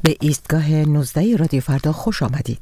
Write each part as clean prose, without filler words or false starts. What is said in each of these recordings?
به ایستگاه 19 رادیو فردا خوش آمدید.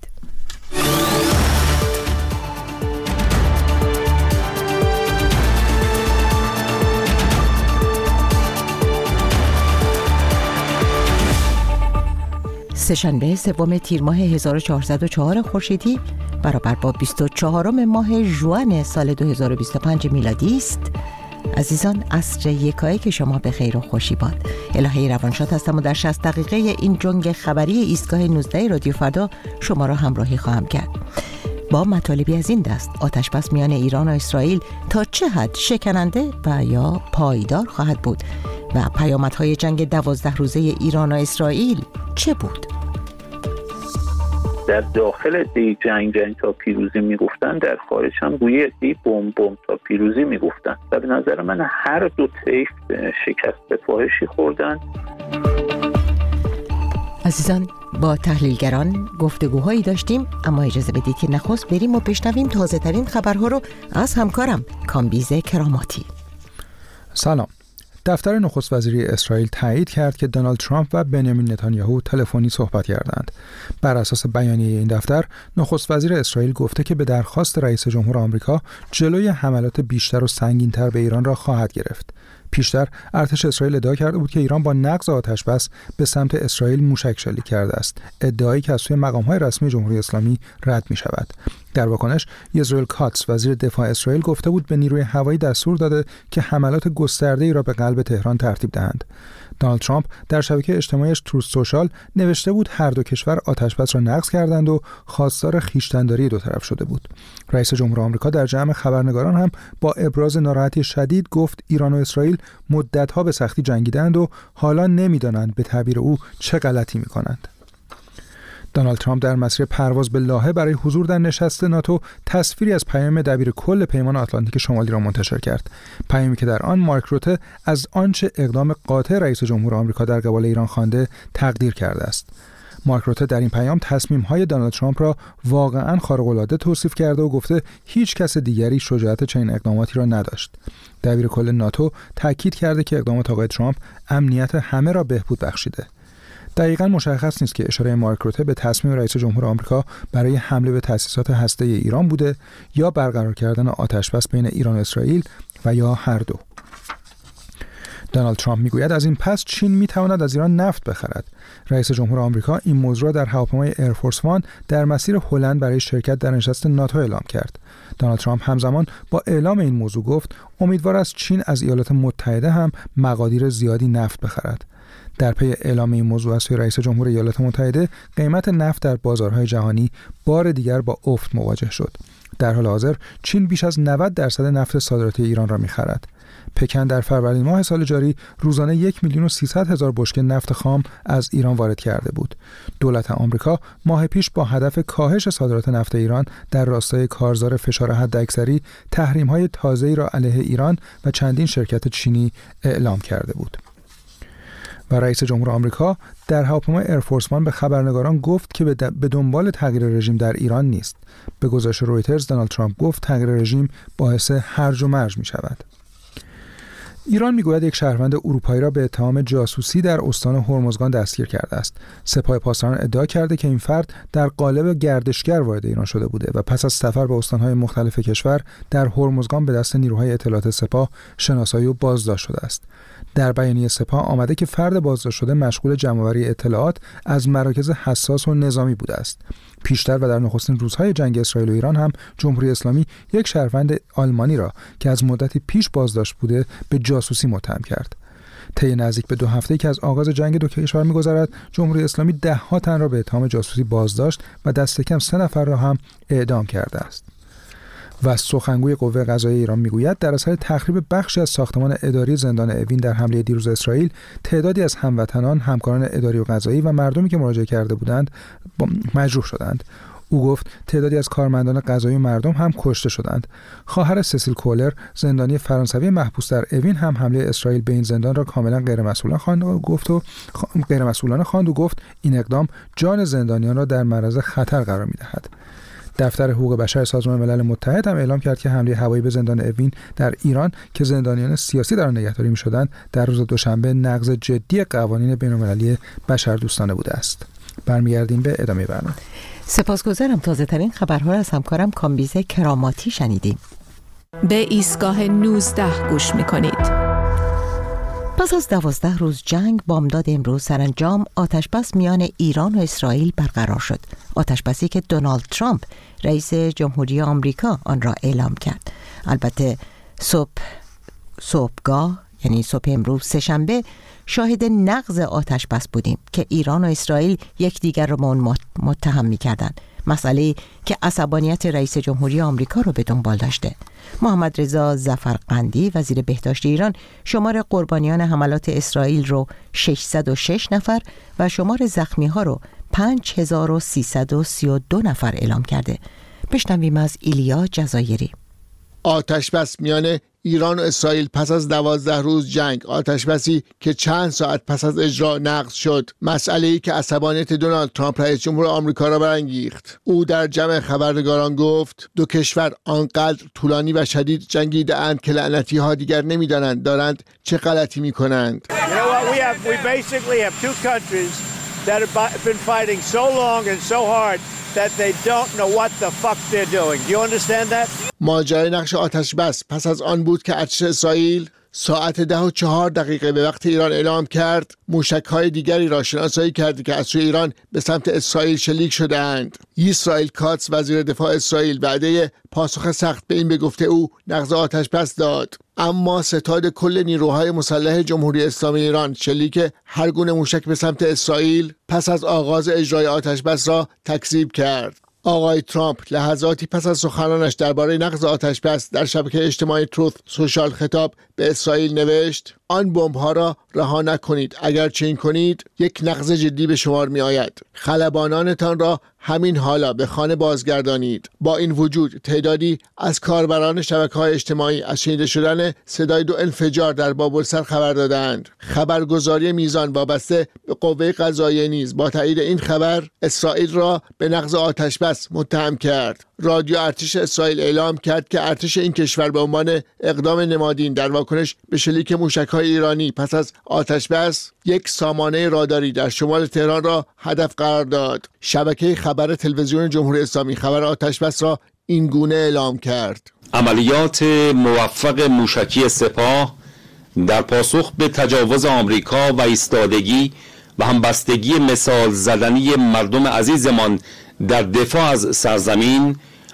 سه‌شنبه سوم تیر ماه 1404 خورشیدی برابر با 24 ماه ژوئن سال 2025 میلادی است. عزیزان، عصر یکایی که شما به خیر و خوشی باد. الهه روانشاد هستم و در 60 دقیقه این جنگ خبری ایستگاه 19 رادیو فردا شما را همراهی خواهم کرد. با مطالبی از این دست: آتش بس میان ایران و اسرائیل تا چه حد شکننده و یا پایدار خواهد بود و پیامدهای جنگ 12 روزه ایران و اسرائیل چه بود؟ در داخل جنگ تا پیروزی میگفتن، در خارج هم گویه بمب تا پیروزی میگفتن و به نظر من هر دو طیف شکست فاحشی خوردن. عزیزان، با تحلیلگران گفتگوهایی داشتیم، اما اجازه بدید که نخست بریم و بشنویم تازه ترین خبرها رو از همکارم کامبیز کراماتی. سلام. دفتر نخست وزیری اسرائیل تایید کرد که دونالد ترامپ و بنیامین نتانیاهو تلفنی صحبت کردند. بر اساس بیانیه این دفتر، نخست وزیر اسرائیل گفته که به درخواست رئیس جمهور آمریکا جلوی حملات بیشتر و سنگین‌تر به ایران را خواهد گرفت. پیشتر ارتش اسرائیل ادعا کرده بود که ایران با نقض آتش بس به سمت اسرائیل موشک شلیک کرده است، ادعایی که از سوی مقام‌های رسمی جمهوری اسلامی رد می‌شود. در واکنش، اسرائیل کاتس وزیر دفاع اسرائیل گفته بود به نیروی هوایی دستور داده که حملات گسترده‌ای را به قلب تهران ترتیب دهند. دونالد ترامپ در شبکه اجتماعیش تروث سوشال نوشته بود هر دو کشور آتش‌بس را نقض کردند و خواستار خویشتن‌داری دو طرف شده بود. رئیس جمهور آمریکا در جمع خبرنگاران هم با ابراز ناراحتی شدید گفت ایران و اسرائیل مدت‌ها به سختی جنگیدند و حالا نمی‌دانند به تعبیر او چه غلطی می‌کنند. دونالد ترامپ در مسیر پرواز به لاهه برای حضور در نشست ناتو تصویری از پیام دبیر کل پیمان آتلانتیک شمالی را منتشر کرد. پیامی که در آن مارک روته از آنچه اقدام قاطع رئیس جمهور آمریکا در قبال ایران خوانده تقدیر کرده است. مارک روته در این پیام تصمیم‌های دونالد ترامپ را واقعاً خارق‌العاده توصیف کرده و گفته هیچ کس دیگری شجاعت چنین اقداماتی را نداشت. دبیر کل ناتو تاکید کرده که اقدامات آقای ترامپ امنیت همه را بهبود بخشیده. دقیقاً مشخص نیست که اشاره مارک روته به تصمیم رئیس جمهور آمریکا برای حمله به تأسیسات هسته‌ای ایران بوده یا برقرار کردن آتش‌بس بین ایران و اسرائیل و یا هر دو. دونالد ترامپ میگوید از این پس چین میتواند از ایران نفت بخرد. رئیس جمهور آمریکا این موضوع را در هواپیمای ایرفورس وان در مسیر هلند برای شرکت در نشست ناتو اعلام کرد. دونالد ترامپ همزمان با اعلام این موضوع گفت امیدوار است چین از ایالات متحده هم مقادیر زیادی نفت بخرد. در پی اعلام این موضوع از سوی رئیس جمهور ایالات متحده، قیمت نفت در بازارهای جهانی بار دیگر با افت مواجه شد. در حال حاضر چین بیش از 90% نفت صادراتی ایران را می‌خرد. پکن در فروردین ماه سال جاری روزانه 1,300,000 بشکه نفت خام از ایران وارد کرده بود. دولت آمریکا ماه پیش با هدف کاهش صادرات نفت ایران در راستای کارزار فشار حداکثری تحریم‌های تازه‌ای را علیه ایران و چندین شرکت چینی اعلام کرده بود. و رئیس جمهور آمریکا در هواپیمای ایرفورس وان به خبرنگاران گفت که به دنبال تغییر رژیم در ایران نیست. به گزارش رویترز، دونالد ترامپ گفت تغییر رژیم باعث هرج و مرج می شود. ایران میگوید یک شهروند اروپایی را به اتهام جاسوسی در استان هرمزگان دستگیر کرده است. سپاه پاسداران ادعا کرده که این فرد در قالب گردشگر وارد ایران شده بوده و پس از سفر به استان‌های مختلف کشور در هرمزگان به دست نیروهای اطلاعات سپاه شناسایی و بازداشت شده است. در بیانیه سپاه آمده که فرد بازداشت شده مشغول جمع‌آوری اطلاعات از مراکز حساس و نظامی بوده است. پیشتر و در نخستین روزهای جنگ اسرائیل و ایران هم جمهوری اسلامی یک شهروند آلمانی را که از مدتی پیش بازداشت بوده به جاسوسی متهم کرد. طی نزدیک به 2 هفته که از آغاز جنگ دو کشور می‌گذرد، جمهوری اسلامی 10 تن را به اتهام جاسوسی بازداشت و دست کم 3 نفر را هم اعدام کرده است. و سخنگوی قوه قضاییه ایران میگوید در اثر تخریب بخشی از ساختمان اداری زندان اوین در حمله دیروز اسرائیل، تعدادی از هموطنان، همکاران اداری و قضایی و مردمی که مراجعه کرده بودند مجروح شدند. او گفت تعدادی از کارمندان قضایی و مردم هم کشته شدند. خواهر سسیل کولر، زندانی فرانسوی محبوس در اوین، هم حمله اسرائیل به این زندان را کاملا غیرمسئولانه خواند و گفت این اقدام جان زندانیان را در معرض خطر قرار می‌دهد. دفتر حقوق بشر سازمان ملل متحد هم اعلام کرد که حمله هوایی به زندان اوین در ایران که زندانیان سیاسی در آن نگهداری می‌شدند در روز دوشنبه نقض جدی قوانین بین‌المللی بشردوستانه بوده است. برمیگردیم به ادامه برنامه. سپاسگزارم. تازه ترین خبرها را از همکارم کامبیز کراماتی شنیدیم. به ایستگاه 19 گوش می‌کنید. پس از 12 روز جنگ، بامداد امروز سرانجام آتشبس میان ایران و اسرائیل برقرار شد. آتشبسی که دونالد ترامپ رئیس جمهوری آمریکا آن را اعلام کرد. البته صبحگاه، یعنی صبح امروز سه‌شنبه، شاهد نقض آتشبس بودیم که ایران و اسرائیل یکدیگر را متهم می‌کردند. مسئله که عصبانیت رئیس جمهوری آمریکا رو به دنبال داشته. محمد رضا ظفرقندی وزیر بهداشت ایران شمار قربانیان حملات اسرائیل رو 606 نفر و شمار زخمی‌ها رو 5332 نفر اعلام کرده. بشنویم از ایلیا جزایری. آتشبس میان ایران و اسرائیل پس از 12 روز جنگ، آتشبسی که چند ساعت پس از اجرا نقض شد، مسئله‌ای که عصبانیت دونالد ترامپ رئیس جمهور آمریکا را برانگیخت. او در جمع خبرنگاران گفت دو کشور آنقدر طولانی و شدید جنگیده‌اند که لعنتی‌ها دیگر نمی‌دانند دارند چه غلطی می‌کنند. that have been fighting so long and so hard that they don't know what the fuck they're doing. Do you understand that? ماجرای نقش آتشبس پس از آن بود که ارتش اسرائیل ساعت 10:04 به وقت ایران اعلام کرد موشک‌های دیگری را شناسایی کرده که از سوی ایران به سمت اسرائیل شلیک شده‌اند. اسرائیل کاتس وزیر دفاع اسرائیل وعده پاسخ سخت به این به گفته او نقض آتشبس داد. اما ستاد کل نیروهای مسلح جمهوری اسلامی ایران شلیک هر گونه موشک به سمت اسرائیل پس از آغاز اجرای آتشبس را تکذیب کرد. آقای ترامپ لحظاتی پس از سخنانش درباره نقض آتشبس در شبکه اجتماعی تروث سوشال خطاب به اسرائیل نوشت: آن بمب‌ها را رها نکنید، اگر چنین کنید یک نقض جدی به شمار می آید. خلبانانتان را همین حالا به خانه بازگردانید. با این وجود تعدادی از کاربران شبکه‌های اجتماعی از شنیده شدن صدای 2 انفجار در بابلسر خبر دادند. خبرگزاری میزان وابسته به قوه قضاییه نیز با تایید این خبر اسرائیل را به نقض آتشبس متهم کرد. رادیو ارتش اسرائیل اعلام کرد که ارتش این کشور به عنوان اقدام نمادین در واکنش به شلیک موشک‌های ایرانی پس از آتشبس یک سامانه راداری در شمال تهران را هدف قرار داد. شبکه خبر تلویزیون جمهوری اسلامی خبر آتشبس را این گونه اعلام کرد: عملیات موفق موشکی سپاه در پاسخ به تجاوز آمریکا و ایستادگی و همبستگی مثال زدنی مردم عزیزمان در دفاع از سرزمین،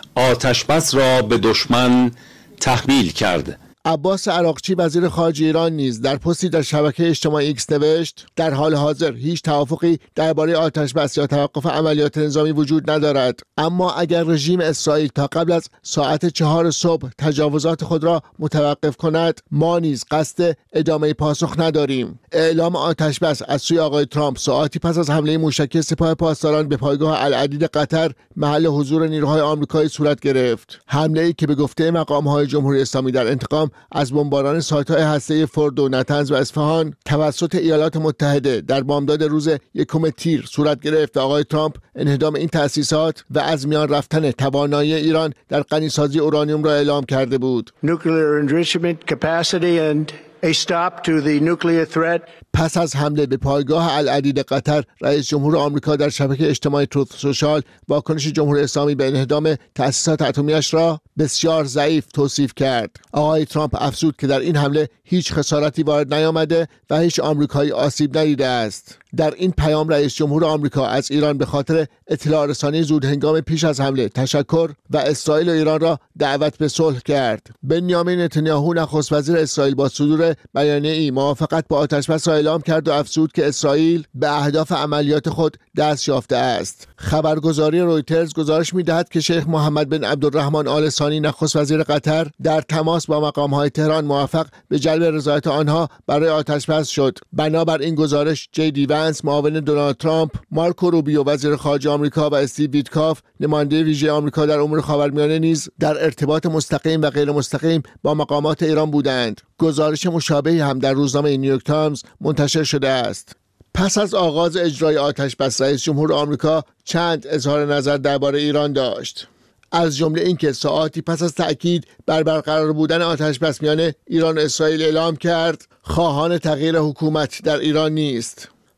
آتشبس را به دشمن تحمیل کرد. عباس عراقچی وزیر خارجه ایران نیز در پستی در شبکه اجتماعی ایکس نوشت: در حال حاضر هیچ توافقی درباره آتشبس یا توقف عملیات نظامی وجود ندارد، اما اگر رژیم اسرائیل تا قبل از ساعت 4 صبح تجاوزات خود را متوقف کند، ما نیز قصد ادامه پاسخ نداریم. اعلام آتشبس از سوی آقای ترامپ ساعتی پس از حمله موشکی سپاه پاسداران به پایگاه العدید قطر محل حضور نیروهای آمریکایی صورت گرفت. حمله‌ای که به گفته مقام‌های جمهوری اسلامی در انتقام از بمباران سایت‌های هسته‌ای فردو، نتنز و اصفهان توسط ایالات متحده در بامداد روز 1 تیر صورت گرفت. آقای ترامپ انهدام این تأسیسات و از میان رفتن توانایی ایران در غنیسازی اورانیوم را اعلام کرده بود. Nuclear enrichment capacity and a stop to the nuclear threat. پس از حمله به پایگاه العدید قطر، رئیس جمهور آمریکا در شبکه اجتماعی تروث سوشال واکنش جمهوری اسلامی به انهدام تأسیسات اتمی‌اش را بسیار ضعیف توصیف کرد. آقای ترامپ افزود که در این حمله هیچ خسارتی وارد نیامده و هیچ آمریکایی آسیب ندیده است. در این پیام رئیس جمهور آمریکا از ایران به خاطر اطلاع رسانی زود هنگام پیش از حمله تشکر و اسرائیل و ایران را دعوت به صلح کرد. بنیامین نتانیاهو نخست وزیر اسرائیل با صدور بیانیه‌ای موافقت با آتشبس را اعلام کرد و افزود که اسرائیل به اهداف عملیات خود دست یافته است. خبرگزاری رویترز گزارش می‌دهد که شیخ محمد بن عبدالرحمن آل ثانی نخست وزیر قطر در تماس با مقام‌های تهران موفق به جلب رضایت آنها برای آتشبس شد. بنابر این گزارش جی وانس معاون دونالد ترامپ، مارکو روبیو وزیر خارجه آمریکا و استیو ویتکاف نماینده ویژه آمریکا در امور خاورمیانه نیز در ارتباط مستقیم و غیر مستقیم با مقامات ایران بودند. گزارش مشابهی هم در روزنامه نیویورک تایمز منتشر شده است. پس از آغاز اجرای آتشبس، رئیس جمهور آمریکا چند اظهار نظر درباره ایران داشت. از جمله اینکه ساعتی پس از تأکید بر برقرار بودن آتشبس میان ایران و اسرائیل اعلام کرد خواهان تغییر حکومت در ایران نیست.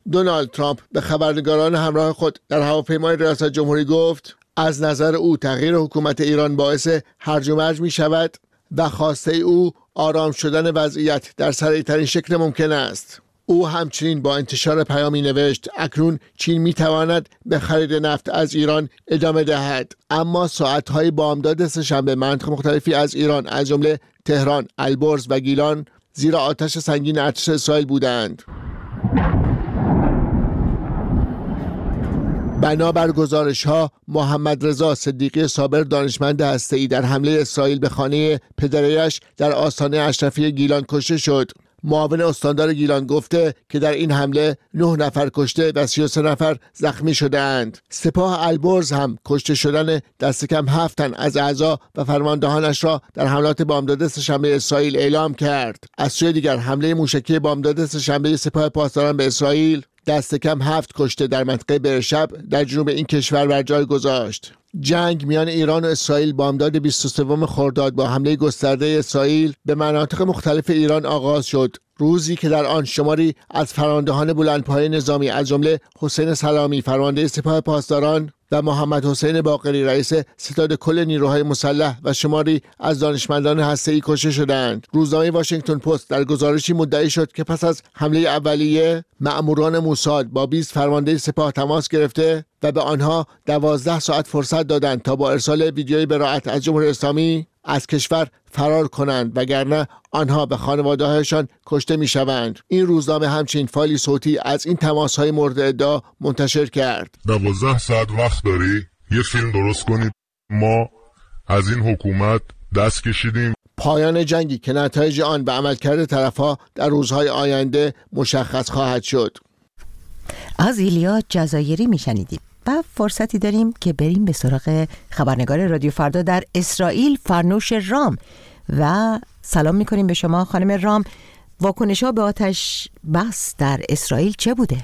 دونالد ترامپ به خبرنگاران همراه خود در هواپیمای ریاست جمهوری گفت از نظر او تغییر حکومت ایران باعث هرج و مرج می شود و خواسته او آرام شدن وضعیت در سریعترین شکل ممکن است. او همچنین با انتشار پیامی نوشت اکنون چین می تواند به خرید نفت از ایران ادامه دهد، اما ساعت‌های بامداد سه‌شنبه مناطق مختلفی از ایران از جمله تهران، البرز و گیلان زیر آتش سنگین ارتش اسرائیل بودند. بنابر گزارش‌ها محمد رضا صدیقی صابر دانشمند هسته‌ای در حمله اسرائیل به خانه پدرش در آستانه اشرفی گیلان کشته شد. معاون استاندار گیلان گفته که در این حمله 9 نفر کشته و 33 نفر زخمی شده‌اند. سپاه البرز هم کشته شدن دست کم 7 تن از اعضا و فرماندهانش را در حملات بامداد سه‌شنبه اسرائیل اعلام کرد. از سوی دیگر حمله موشکی بامداد سه‌شنبه سپاه پاسداران به اسرائیل دست کم 7 کشته در منطقه برشب در جنوب این کشور بر جای گذاشت. جنگ میان ایران و اسرائیل بامداد 23 خرداد با حمله گسترده اسرائیل به مناطق مختلف ایران آغاز شد. روزی که در آن شماری از فرماندهان بلندپایه نظامی از جمله حسین سلامی فرمانده سپاه پاسداران و محمد حسین باقری رئیس ستاد کل نیروهای مسلح و شماری از دانشمندان هسته‌ای کشته شدند. روزنامه واشنگتن پست در گزارشی مدعی شد که پس از حمله اولیه مأموران موساد با 20 فرمانده سپاه تماس گرفته و به آنها 12 ساعت فرصت دادند تا با ارسال ویدیوی براءت از جمهوری اسلامی از کشور فرار کنند وگرنه آنها به خانواده‌هایشان کشته می‌شوند. این روزنامه همچنین فایلی صوتی از این تماس‌های مورد ادعا منتشر کرد. 12 ساعت وقت داری یه فیلم درست کنی، ما از این حکومت دست کشیدیم. پایان جنگی که نتایج آن به عملکرد طرف‌ها در روزهای آینده مشخص خواهد شد. از ایلیا جزایری میشنیدیم و فرصتی داریم که بریم به سراغ خبرنگار رادیو فردا در اسرائیل فرنوش رام و سلام میکنیم به شما خانم رام. واکنش‌ها به آتش بس در اسرائیل چه بوده؟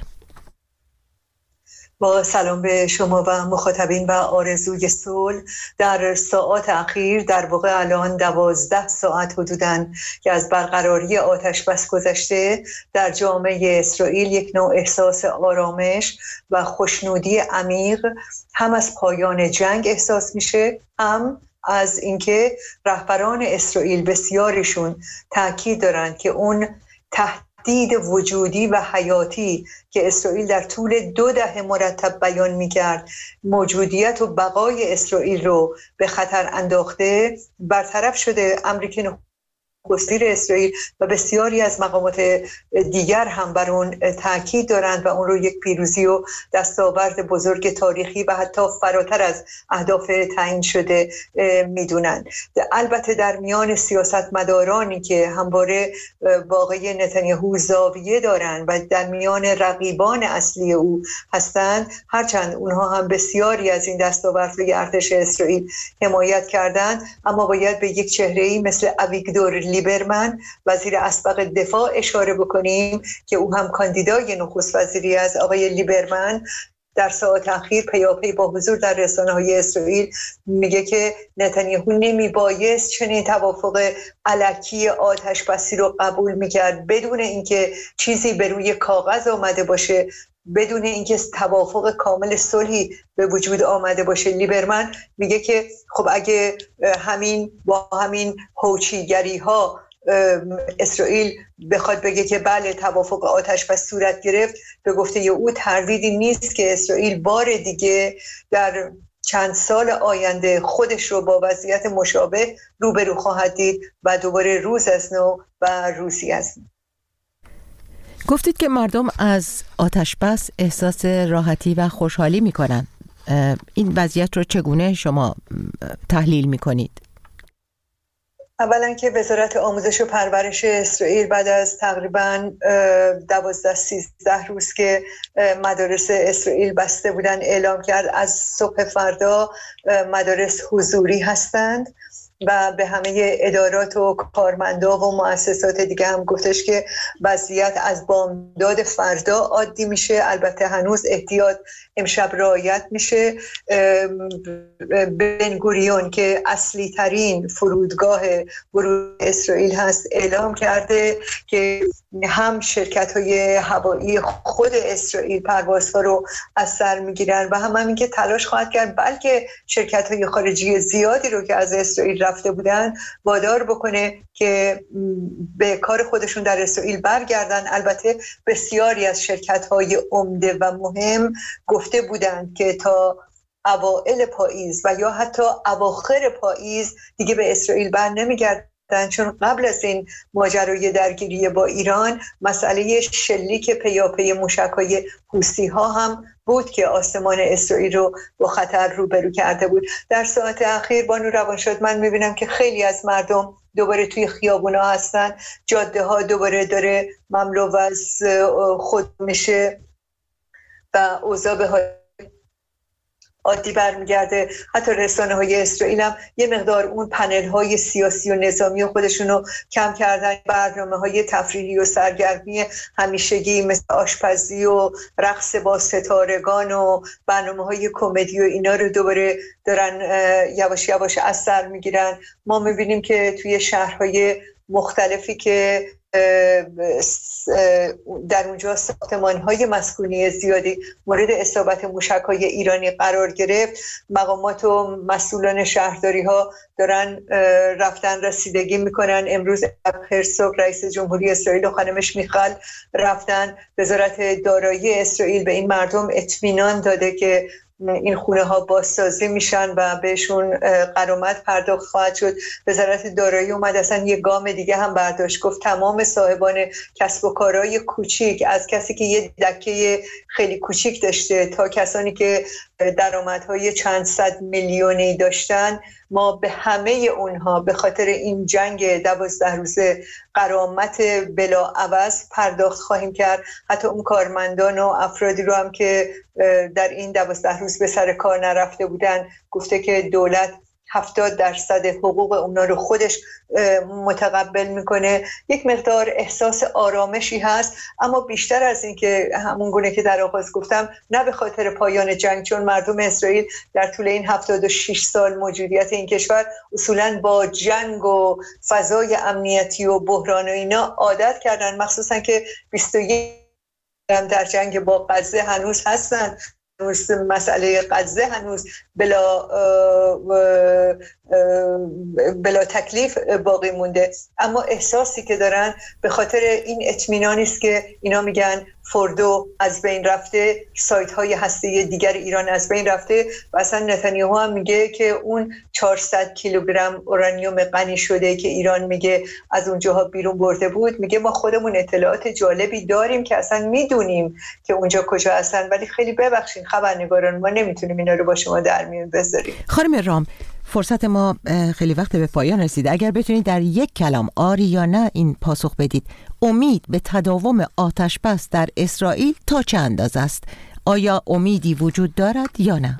با سلام به شما و مخاطبین و آرزوی صلح. در ساعات اخیر در واقع الان 12 ساعت حدوداً که از برقراری آتش بس گذشته، در جامعه اسرائیل یک نوع احساس آرامش و خوشنودی عمیق هم از پایان جنگ احساس میشه، هم از اینکه رهبران اسرائیل بسیارشون تاکید دارند که اون تهدید وجودی و حیاتی که اسرائیل در طول 2 دهه مرتب بیان می‌کرد موجودیت و بقای اسرائیل رو به خطر انداخته برطرف شده. امریکا نخست‌وزیر اسرائیل و بسیاری از مقامات دیگر هم بر اون تاکید دارند و اون رو یک پیروزی و دستاورد بزرگ تاریخی و حتی فراتر از اهداف تعیین شده میدونند. البته در میان سیاستمدارانی که همواره با آقای نتانیاهو زاویه دارند و در میان رقیبان اصلی او هستند، هرچند اونها هم بسیاری از این دستاوردهای ارتش اسرائیل حمایت کردند، اما باید به یک چهره‌ای مثل اویگدور لیبرمن وزیر اسبق دفاع اشاره بکنیم که او هم کاندیدای نخست وزیری از آقای لیبرمن در ساعات اخیر پیاپی با حضور در رسانه‌های اسرائیل میگه که نتانیاهو نمیبایست چنین توافق الکی آتش بسی رو قبول میکرد بدون اینکه چیزی به روی کاغذ آمده باشه، بدون اینکه توافق کامل صلحی به وجود آمده باشه. لیبرمن میگه که خب اگه با همین هوچیگری ها اسرائیل بخواد بگه که بله توافق آتش بس صورت گرفت، به گفته او تردیدی نیست که اسرائیل بار دیگه در چند سال آینده خودش رو با وضعیت مشابه روبرو خواهد دید و دوباره روز از نو و روزی از نو. گفتید که مردم از آتش بس احساس راحتی و خوشحالی میکنن. این وضعیت رو چگونه شما تحلیل میکنید؟ اولا که وزارت آموزش و پرورش اسرائیل بعد از تقریباً 12-13 روز که مدارس اسرائیل بسته بودن اعلام کرد از صبح فردا مدارس حضوری هستند و به همه ادارات و کارمندا و مؤسسات دیگه هم گفتش که وضعیت از بامداد فردا عادی میشه. البته هنوز احتیاط امشب رعایت میشه. بن گوریون که اصلی ترین فرودگاه ورود اسرائیل هست اعلام کرده که هم شرکت های هوایی خود اسرائیل پروازها رو از سر میگیرن و هم همین که تلاش خواهد کرد بلکه شرکت های خارجی زیادی رو که از اسرائیل رفته بودن وادار بکنه که به کار خودشون در اسرائیل برگردن. البته بسیاری از شرکت های عمده و مهم گفته بودند که تا اوائل پاییز و یا حتی اواخر پاییز دیگه به اسرائیل بر نمیگردن، چون قبل از این ماجرای درگیری با ایران مسئله شلیک پیاپی موشک‌های حوثی‌ها هم بود که آسمان اسرائیل رو با خطر روبرو کرده بود. در ساعت اخیر بانو روانشاد من میبینم که خیلی از مردم دوباره توی خیابونا هستن، جاده ها دوباره داره مملو از خود میشه و اوضاع به حال عادی برمیگرده. حتی رسانه های اسرائیل هم یه مقدار اون پنل های سیاسی و نظامی خودشونو کم کردن. برنامه های تفریحی و سرگرمی همیشگی مثل آشپزی و رقص با ستارگان و برنامه های کمدی و اینا رو دوباره دارن یواش یواش از سر میگیرن. ما میبینیم که توی شهرهای مختلفی که در اونجا ساختمان‌های مسکونی زیادی مورد اصابت موشک‌های ایرانی قرار گرفت، مقامات و مسئولان شهرداری‌ها دارن رفتن رسیدگی میکنن. امروز هرسوگ رئیس جمهوری اسرائیل و خانمش میخال رفتن. وزارت دارایی اسرائیل به این مردم اطمینان داده که این خونه ها بازسازی میشن و بهشون غرامت پرداخت خواهد شد. وزارت دارایی اومد اصلا یه گام دیگه هم برداشت، گفت تمام صاحبان کسب و کارهای کوچیک، از کسی که یه دکه خیلی کوچیک داشته تا کسانی که درآمدهای چند صد میلیونی داشتن، ما به همه اونها به خاطر این جنگ 12 روزه غرامت بلا عوض پرداخت خواهیم کرد. حتی اون کارمندان و افرادی رو هم که در این 12 روز به سر کار نرفته بودن گفته که دولت 70% حقوق اونا رو خودش متقبل میکنه. یک مقدار احساس آرامشی هست، اما بیشتر از این که همون گونه که در آغاز گفتم، نه به خاطر پایان جنگ، چون مردم اسرائیل در طول این 76 سال موجودیت این کشور اصولاً با جنگ و فضای امنیتی و بحران و اینا عادت کردن، مخصوصاً که 21 در جنگ با غزه هنوز هستن. مسئله غزه هنوز بلا تکلیف باقی مونده، اما احساسی که دارن به خاطر این اطمینانی است که اینا میگن فوردو از بین رفته، سایت های هسته دیگر ایران از بین رفته و اصلا نتانیاهو هم میگه که اون 400 کیلوگرم اورانیوم غنی شده که ایران میگه از اونجاها بیرون برده بود، میگه ما خودمون اطلاعات جالبی داریم که اصلا میدونیم که اونجا کجا هستن، ولی خیلی ببخشید خبرنگاران ما نمیتونیم اینا رو با شما در میون بذاریم. خانم رام، فرصت ما خیلی وقت به پایان رسیده. اگر بتونید در یک کلام آری یا نه این پاسخ بدید، امید به تداوم آتش بس در اسرائیل تا چه اندازه است؟ آیا امیدی وجود دارد یا نه؟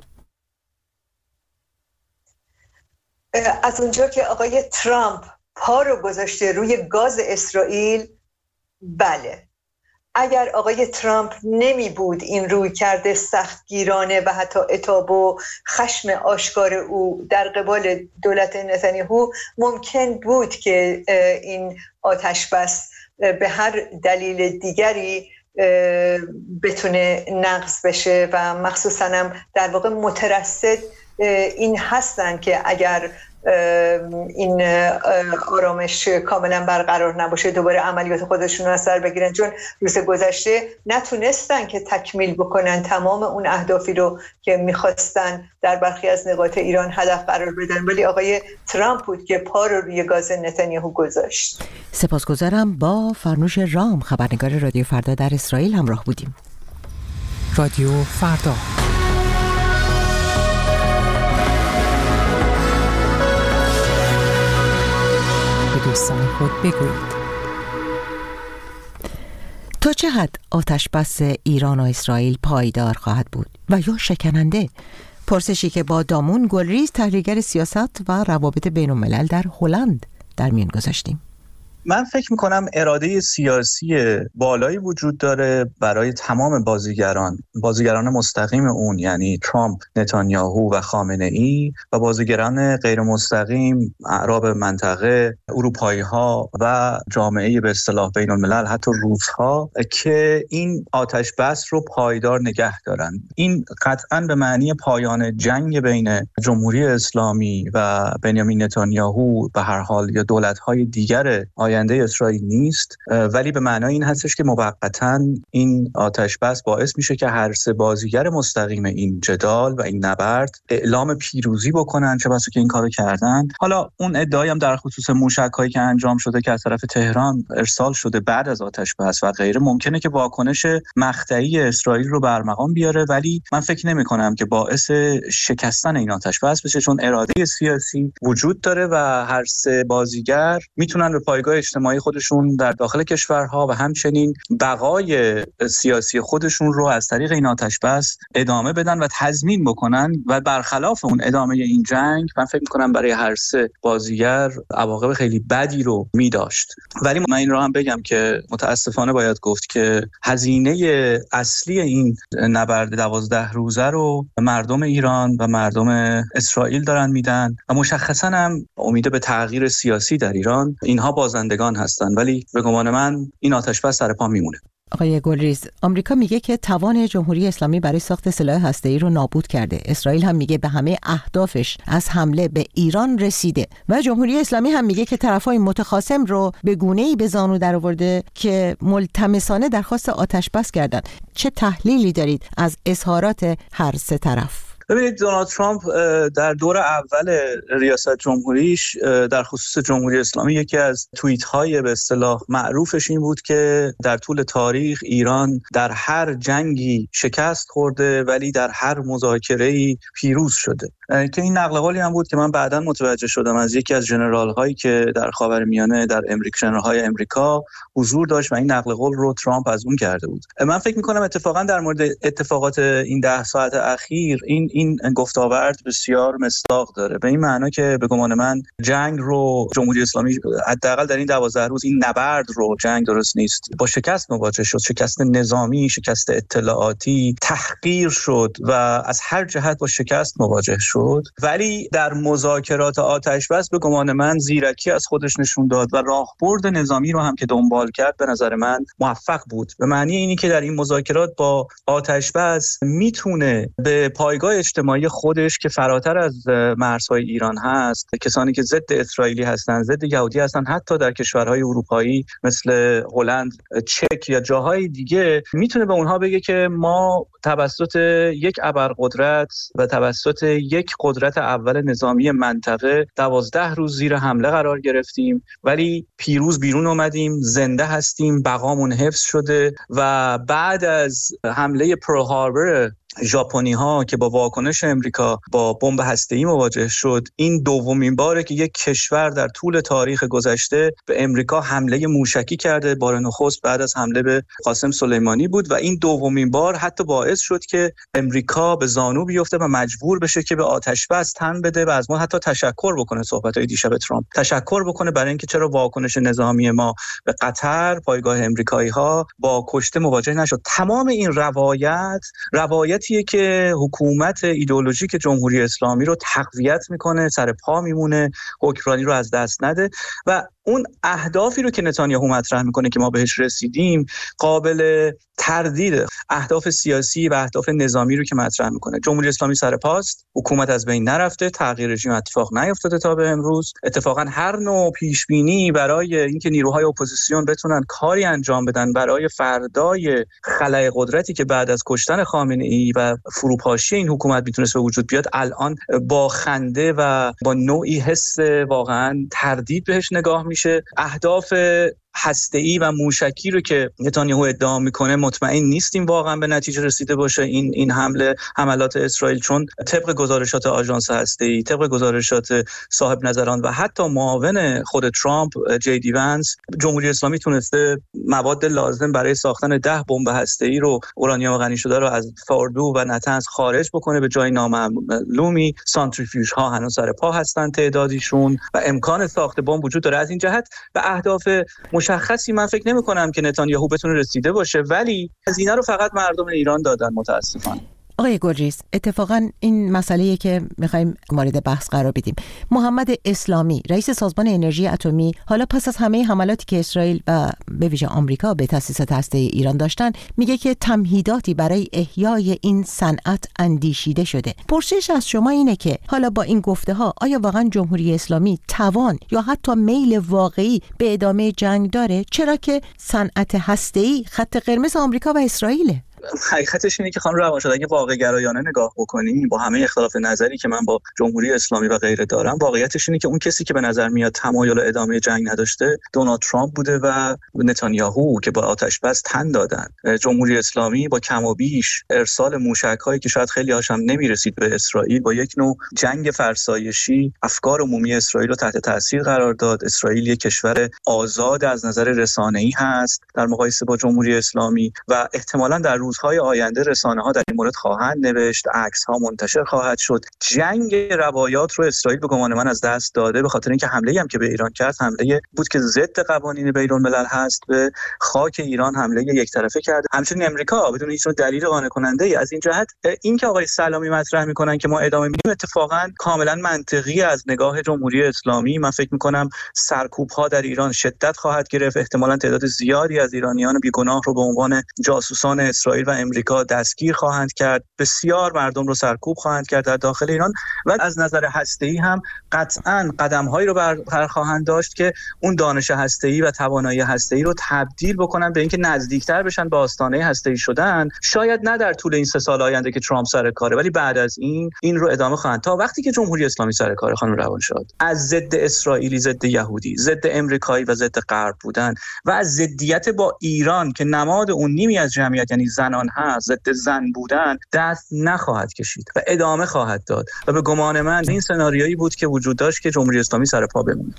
از اونجا که آقای ترامپ پا رو گذاشته روی گاز اسرائیل، بله. اگر آقای ترامپ نمی بود این روی کرده سختگیرانه و حتی عتاب و خشم آشکار او در قبال دولت نتانیاهو، ممکن بود که این آتش بس به هر دلیل دیگری بتونه نقض بشه و مخصوصا هم در واقع مترصد این هستن که اگر این آرامش کاملا برقرار نباشه دوباره عملیات خودشون رو اثر بگیرن، چون روز گذشته نتونستن که تکمیل بکنن تمام اون اهدافی رو که میخواستن در برخی از نقاط ایران هدف قرار بدن، ولی آقای ترامپ بود که پا رو روی گاز نتانیاهو گذاشت. سپاسگزارم. با فرنوش رام، خبرنگار رادیو فردا در اسرائیل همراه بودیم. رادیو فردا، دوستان خود بگویید. تا چه حد آتش بس ایران و اسرائیل پایدار خواهد بود و یا شکننده؟ پرسشی که با دامون گلریز، تحلیلگر سیاست و روابط بین الملل در هلند در میان گذاشتیم. من فکر میکنم اراده سیاسی بالایی وجود داره برای تمام بازیگران مستقیم اون، یعنی ترامپ، نتانیاهو و خامنه ای، و بازیگران غیر مستقیم، اعراب منطقه، اروپایی ها و جامعه به اصطلاح بین الملل، حتی روس ها، که این آتش بس رو پایدار نگه دارن. این قطعاً به معنی پایان جنگ بین جمهوری اسلامی و بنیامین نتانیاهو به هر حال یا دولت های دیگر آینده اسرائیل نیست، ولی به معنای این هستش که موقتاً این آتش بس باعث میشه که هر سه بازیگر مستقیم این جدال و این نبرد اعلام پیروزی بکنن، چه بسا که این کارو کردن. حالا اون ادعایی هم در خصوص موشک‌هایی که انجام شده که از طرف تهران ارسال شده بعد از آتش بس و غیره ممکنه که واکنش مقطعی اسرائیل رو برمغان بیاره، ولی من فکر نمی‌کنم که باعث شکستن این آتش بس بشه، چون اراده سیاسی وجود داره و هر سه بازیگر میتونن به پایگاه اجتماعی خودشون در داخل کشورها و همچنین بقای سیاسی خودشون رو از طریق این آتش بس ادامه بدن و تضمین بکنن و برخلاف اون ادامه این جنگ من فکر می‌کنم برای هر سه بازیگر عواقب خیلی بدی رو می‌داشت. ولی من این رو هم بگم که متاسفانه باید گفت که هزینه اصلی این نبرد 12 روزه رو مردم ایران و مردم اسرائیل دارن میدن و مشخصاً هم امید به تغییر سیاسی در ایران اینها بازندگان هستن، ولی به گمان من این آتش بس سر پا میمونه. آقای گلریز، آمریکا میگه که توان جمهوری اسلامی برای ساخت سلاح هسته‌ای رو نابود کرده. اسرائیل هم میگه به همه اهدافش از حمله به ایران رسیده و جمهوری اسلامی هم میگه که طرفای متخاصم رو به گونه‌ای به زانو درآورده که ملتمسانه درخواست آتش بس کردن. چه تحلیلی دارید از اظهارات هر سه طرف؟ ببینید، دونالد ترامپ در دور اول ریاست جمهوریش در خصوص جمهوری اسلامی یکی از توییت‌های به اصطلاح معروفش این بود که در طول تاریخ ایران در هر جنگی شکست خورده ولی در هر مذاکره‌ای پیروز شده، که این نقل قولی هم بود که من بعداً متوجه شدم از یکی از ژنرال‌هایی که در خاورمیانه در ژنرال‌های امریکا حضور داشت و این نقل قول رو ترامپ از اون کرده بود. من فکر می‌کنم اتفاقاً در مورد اتفاقات این 10 ساعت اخیر این گفتاورد بسیار مصداق داره، به این معنا که به گمان من جنگ رو جمهوری اسلامی حداقل در این 12 روز این نبرد رو، جنگ درست نیست، با شکست مواجه شد، شکست نظامی، شکست اطلاعاتی، تحقیر شد و از هر جهت با شکست مواجه شد، ولی در مذاکرات آتش بس به گمان من زیرکی از خودش نشون داد و راهبرد نظامی رو هم که دنبال کرد به نظر من موفق بود. به معنی اینی که در این مذاکرات با آتش بس میتونه به پایگاه اجتماعی خودش که فراتر از مرزهای ایران هست، کسانی که ضد اسرائیلی هستن، ضد یهودی هستن، حتی در کشورهای اروپایی مثل هلند، چک یا جاهای دیگه، میتونه به اونها بگه که ما توسط یک ابرقدرت و توسط یک قدرت اول نظامی منطقه 12 روز زیر حمله قرار گرفتیم ولی پیروز بیرون اومدیم، زنده هستیم، بقامون حفظ شده و بعد از حمله پرل هاربر ژاپنی ها که با واکنش امریکا با بمب هسته‌ای مواجه شد، این دومین باره که یک کشور در طول تاریخ گذشته به امریکا حمله موشکی کرده. بار نخست بعد از حمله به قاسم سلیمانی بود و این دومین بار حتی باعث شد که امریکا به زانو بیفته و مجبور بشه که به آتش بس تن بده و از ما حتی تشکر بکنه. صحبت‌های دیشب ترامپ تشکر بکنه برای اینکه چرا واکنش نظامی ما به قطر، پایگاه امریکایی‌ها، با کشته مواجه نشد. تمام این روایتیه که حکومت ایدئولوژیک جمهوری اسلامی رو تقویت میکنه، سر پا میمونه، حکمرانی رو از دست نده و اون اهدافی رو که نتانیاهو مطرح میکنه که ما بهش رسیدیم قابل تردیده. اهداف سیاسی و اهداف نظامی رو که مطرح میکنه، جمهوری اسلامی سر پاست، حکومت از بین نرفته، تغییر رژیم اتفاق نیفتاده تا به امروز. اتفاقا هر نوع پیش بینی برای اینکه نیروهای اپوزیسیون بتونن کاری انجام بدن برای فردای خلأ قدرتی که بعد از کشتن خامنه‌ای و فروپاشی این حکومت میتونست به وجود بیاد، الان با خنده و با نوعی حس واقعا تردید بهش نگاه میشه. اهداف هسته‌ای و موشکی رو که نتانیاهو ادعا میکنه مطمئن نیستیم واقعا به نتیجه رسیده باشه این حملات اسرائیل، چون طبق گزارشات آژانس هسته‌ای، طبق گزارشات صاحب نظران و حتی معاون خود ترامپ جی دی ونس، جمهوری اسلامی تونسته مواد لازم برای ساختن 10 بمب هسته‌ای رو اورانیوم غنی شده رو از فوردو و نتنز خارج بکنه به جای نامعلومی. سانتریفیوژ ها هنوز سر پا هستن تعدادیشون و امکان ساخت بمب وجود داره. از این جهت به اهداف مشخصی من فکر نمی‌کنم که نتانیاهو بتونه رسیده باشه، ولی هزینه رو فقط مردم ایران دادن متاسفانه. آقای گلریز، اتفاقا این مسئله‌ای که می‌خوایم مورد بحث قرار بدیم. محمد اسلامی، رئیس سازمان انرژی اتمی، حالا پس از همه حملاتی که اسرائیل و به ویژه آمریکا به تأسیسات هسته‌ای ایران داشتن، میگه که تمهیداتی برای احیای این صنعت اندیشیده شده. پرسش از شما اینه که حالا با این گفته‌ها آیا واقعا جمهوری اسلامی توان یا حتی میل واقعی به ادامه جنگ داره، چرا که صنعت هسته‌ای خط قرمز آمریکا و اسرائیله؟ حقیقتش اینه که خانم روانشاد اگه واقع گرایانه نگاه بکنیم، با همه اختلاف نظری که من با جمهوری اسلامی و غیره دارم، واقعیتش اینه که اون کسی که به نظر میاد تمایل ادامه جنگ نداشته دونالد ترامپ بوده و نتانیاهو که با آتش بس تن دادن. جمهوری اسلامی با کم و بیش ارسال موشک‌هایی که شاید خیلی هاشم نمیرسید به اسرائیل، با یک نوع جنگ فرسایشی افکار عمومی اسرائیل رو تحت تاثیر قرار داد. اسرائیل یک کشور آزاد از نظر رسانه‌ای هست در مقایسه با جمهوری اسلامی و احتمالاً در روزهای آینده رسانه‌ها در این مورد خواهند نوشت، عکس‌ها منتشر خواهد شد. جنگ روایات رو اسرائیل به گمان من از دست داده، به خاطر اینکه حمله‌ای هم که به ایران کرد حمله بود که ضد قوانین بین‌الملل هست، به خاک ایران حمله یک طرفه کرد. همچنین امریکا بدون هیچ دلیل قانع کننده از این جهت این که آقای سلامی مطرح می‌کنن که ما ادامه میدیم اتفاقاً کاملاً منطقی از نگاه جمهوری اسلامی. من فکر می‌کنم سرکوب‌ها در ایران شدت خواهد گرفت، احتمالاً تعداد زیادی از ایرانیان بیگناه رو به عنوان جاسوسان اسرائیل و امریکا دستگیر خواهند کرد، بسیار مردم رو سرکوب خواهند کرد در داخل ایران و از نظر هسته‌ای هم قطعاً قدم‌هایی رو بر خواهند داشت که اون دانش هسته‌ای و توانایی هسته‌ای رو تبدیل بکنن به اینکه نزدیکتر بشن به آستانه هسته‌ای شدن. شاید نه در طول این 3 سال آینده که ترامپ سر کاره، ولی بعد از این رو ادامه خواهند تا وقتی که جمهوری اسلامی سر کاره. خانم روانشاد، از ضد اسرائیلی، ضد یهودی، ضد امریکایی و ضد غرب بودن و از ضدیت با ایران که نماد اون نیمی از جمعیت یعنی زنان هست، ضد زن بودن، دست نخواهد کشید و ادامه خواهد داد و به گمان من این سناریویی بود که وجود داشت که جمهوری اسلامی سر پا بمونه.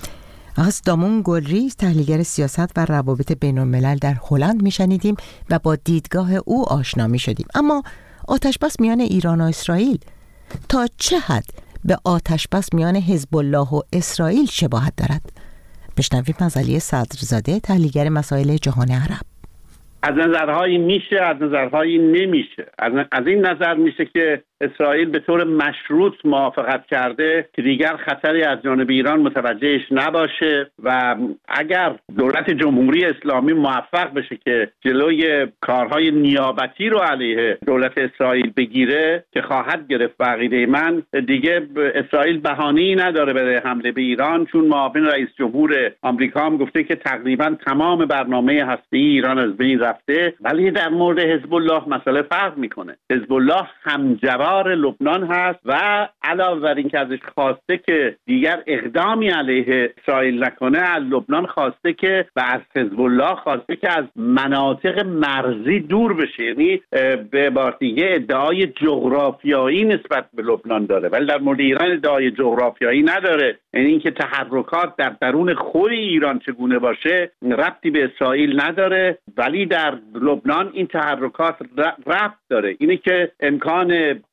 از دامون گلریز، تحلیلگر سیاست و روابط بین‌الملل در هلند میشنیدیم و با دیدگاه او آشنا میشدیم. اما آتش‌بس میان ایران و اسرائیل تا چه حد به آتش‌بس میان حزب الله و اسرائیل شباهت دارد؟ بشنویم از علی صدرزاده، تحلیلگر مسائل جهان عرب. از نظرهایی میشه، از نظرهایی نمیشه. از این نظر میشه که اسرائیل به طور مشروط موافقت کرده که دیگر خطری از جانب ایران متوجهش نباشه و اگر دولت جمهوری اسلامی موفق بشه که جلوی کارهای نیابتی رو علیه دولت اسرائیل بگیره که خواهد گرفت به عقیده من، دیگه اسرائیل بهانه‌ای نداره برای حمله به ایران، چون معاون رئیس جمهور آمریکا هم گفته که تقریبا تمام برنامه هسته‌ای ایران از بین رفته. ولی در مورد حزب الله مسئله فرق میکنه. حزب الله همجوار لبنان هست و علاوه بر این که ازش خواسته که دیگر اقدامی علیه اسرائیل نکنه، از لبنان خواسته که و از حزب الله خواسته که از مناطق مرزی دور بشه. یعنی به عبارت دیگه ادعای جغرافیایی نسبت به لبنان داره، ولی در مورد ایران ادعای جغرافیایی نداره. یعنی اینکه تحرکات در درون خود ایران چگونه باشه ربطی به اسرائیل نداره، ولی در لبنان این تحرکات ربط داره. اینه که امکان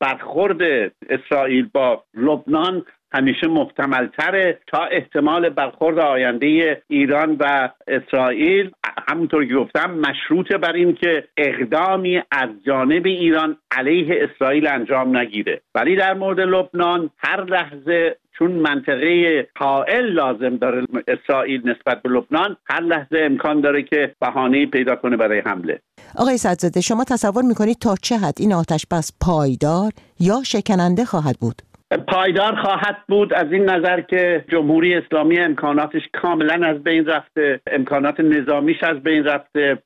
برخورد اسرائیل با لبنان همیشه محتمل‌تره تا احتمال برخورد آینده ایران و اسرائیل. همونطور که گفتم مشروطه بر این که اقدامی از جانب ایران علیه اسرائیل انجام نگیره. ولی در مورد لبنان هر لحظه، چون منطقه حائل لازم داره اسرائیل نسبت به لبنان، هر لحظه امکان داره که بهانه‌ای پیدا کنه برای حمله. آقای صدرزاده، شما تصور میکنید تا چه حد این آتش‌بس پایدار یا شکننده خواهد بود؟ پایدار خواهد بود از این نظر که جمهوری اسلامی امکاناتش کاملا از بین رفته، امکانات نظامیش از بین رفته.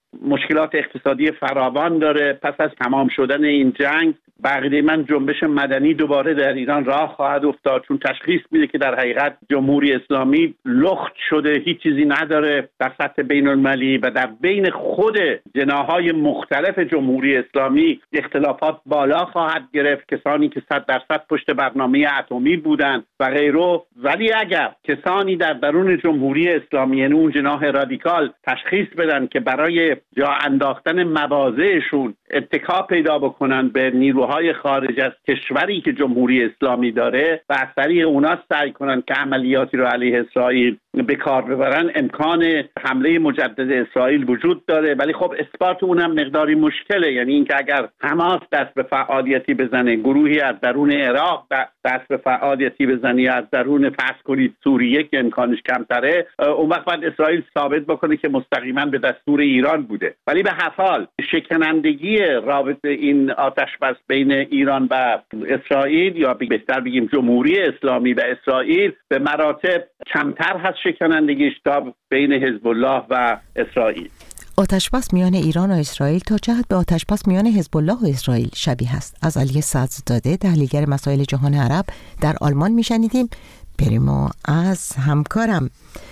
مشکلات اقتصادی فراوان داره. پس از تمام شدن این جنگ بقیده من جنبش مدنی دوباره در ایران راه خواهد افتاد، چون تشخیص میده که در حقیقت جمهوری اسلامی لخت شده، هیچ چیزی نداره در سطح بین المللی و در بین خود جناح‌های مختلف جمهوری اسلامی اختلافات بالا خواهد گرفت. کسانی که 100% پشت برنامه اتمی بودند و غیره. ولی اگر کسانی در درون جمهوری اسلامی، یعنی اون جناح رادیکال، تشخیص بدن که برای جا انداختن مواضعشون اتکا پیدا بکنن به نیروهای خارج از کشوری که جمهوری اسلامی داره و از طریق اونا سعی کنن که عملیاتی رو علیه اسرائیل به کار ببرن، امکان حمله مجدد اسرائیل وجود داره. ولی خب اثبات اونم مقداری مشکله، یعنی اینکه اگر حماس دست به فعالیتی بزنه، گروهی از درون عراق دست به فعالیتی بزنه، از درون فرض کنید سوریه که امکانش کمتره، اون وقت باید اسرائیل ثابت بکنه که مستقیما به دستور ایران بوده. ولی به هر حال شکنندگی رابطه این آتشبس بین ایران و اسرائیل، یا بهتر بگیم جمهوری اسلامی و اسرائیل، به مراتب کمتر هست شکنندگیش تا بین حزب الله و اسرائیل. آتشبس میان ایران و اسرائیل تا جهت به آتشبس میان حزب الله و اسرائیل شبیه است. از علی صدرزاده، تحلیلگر مسائل جهان عرب در آلمان میشنیدیم. بریم و از همکارم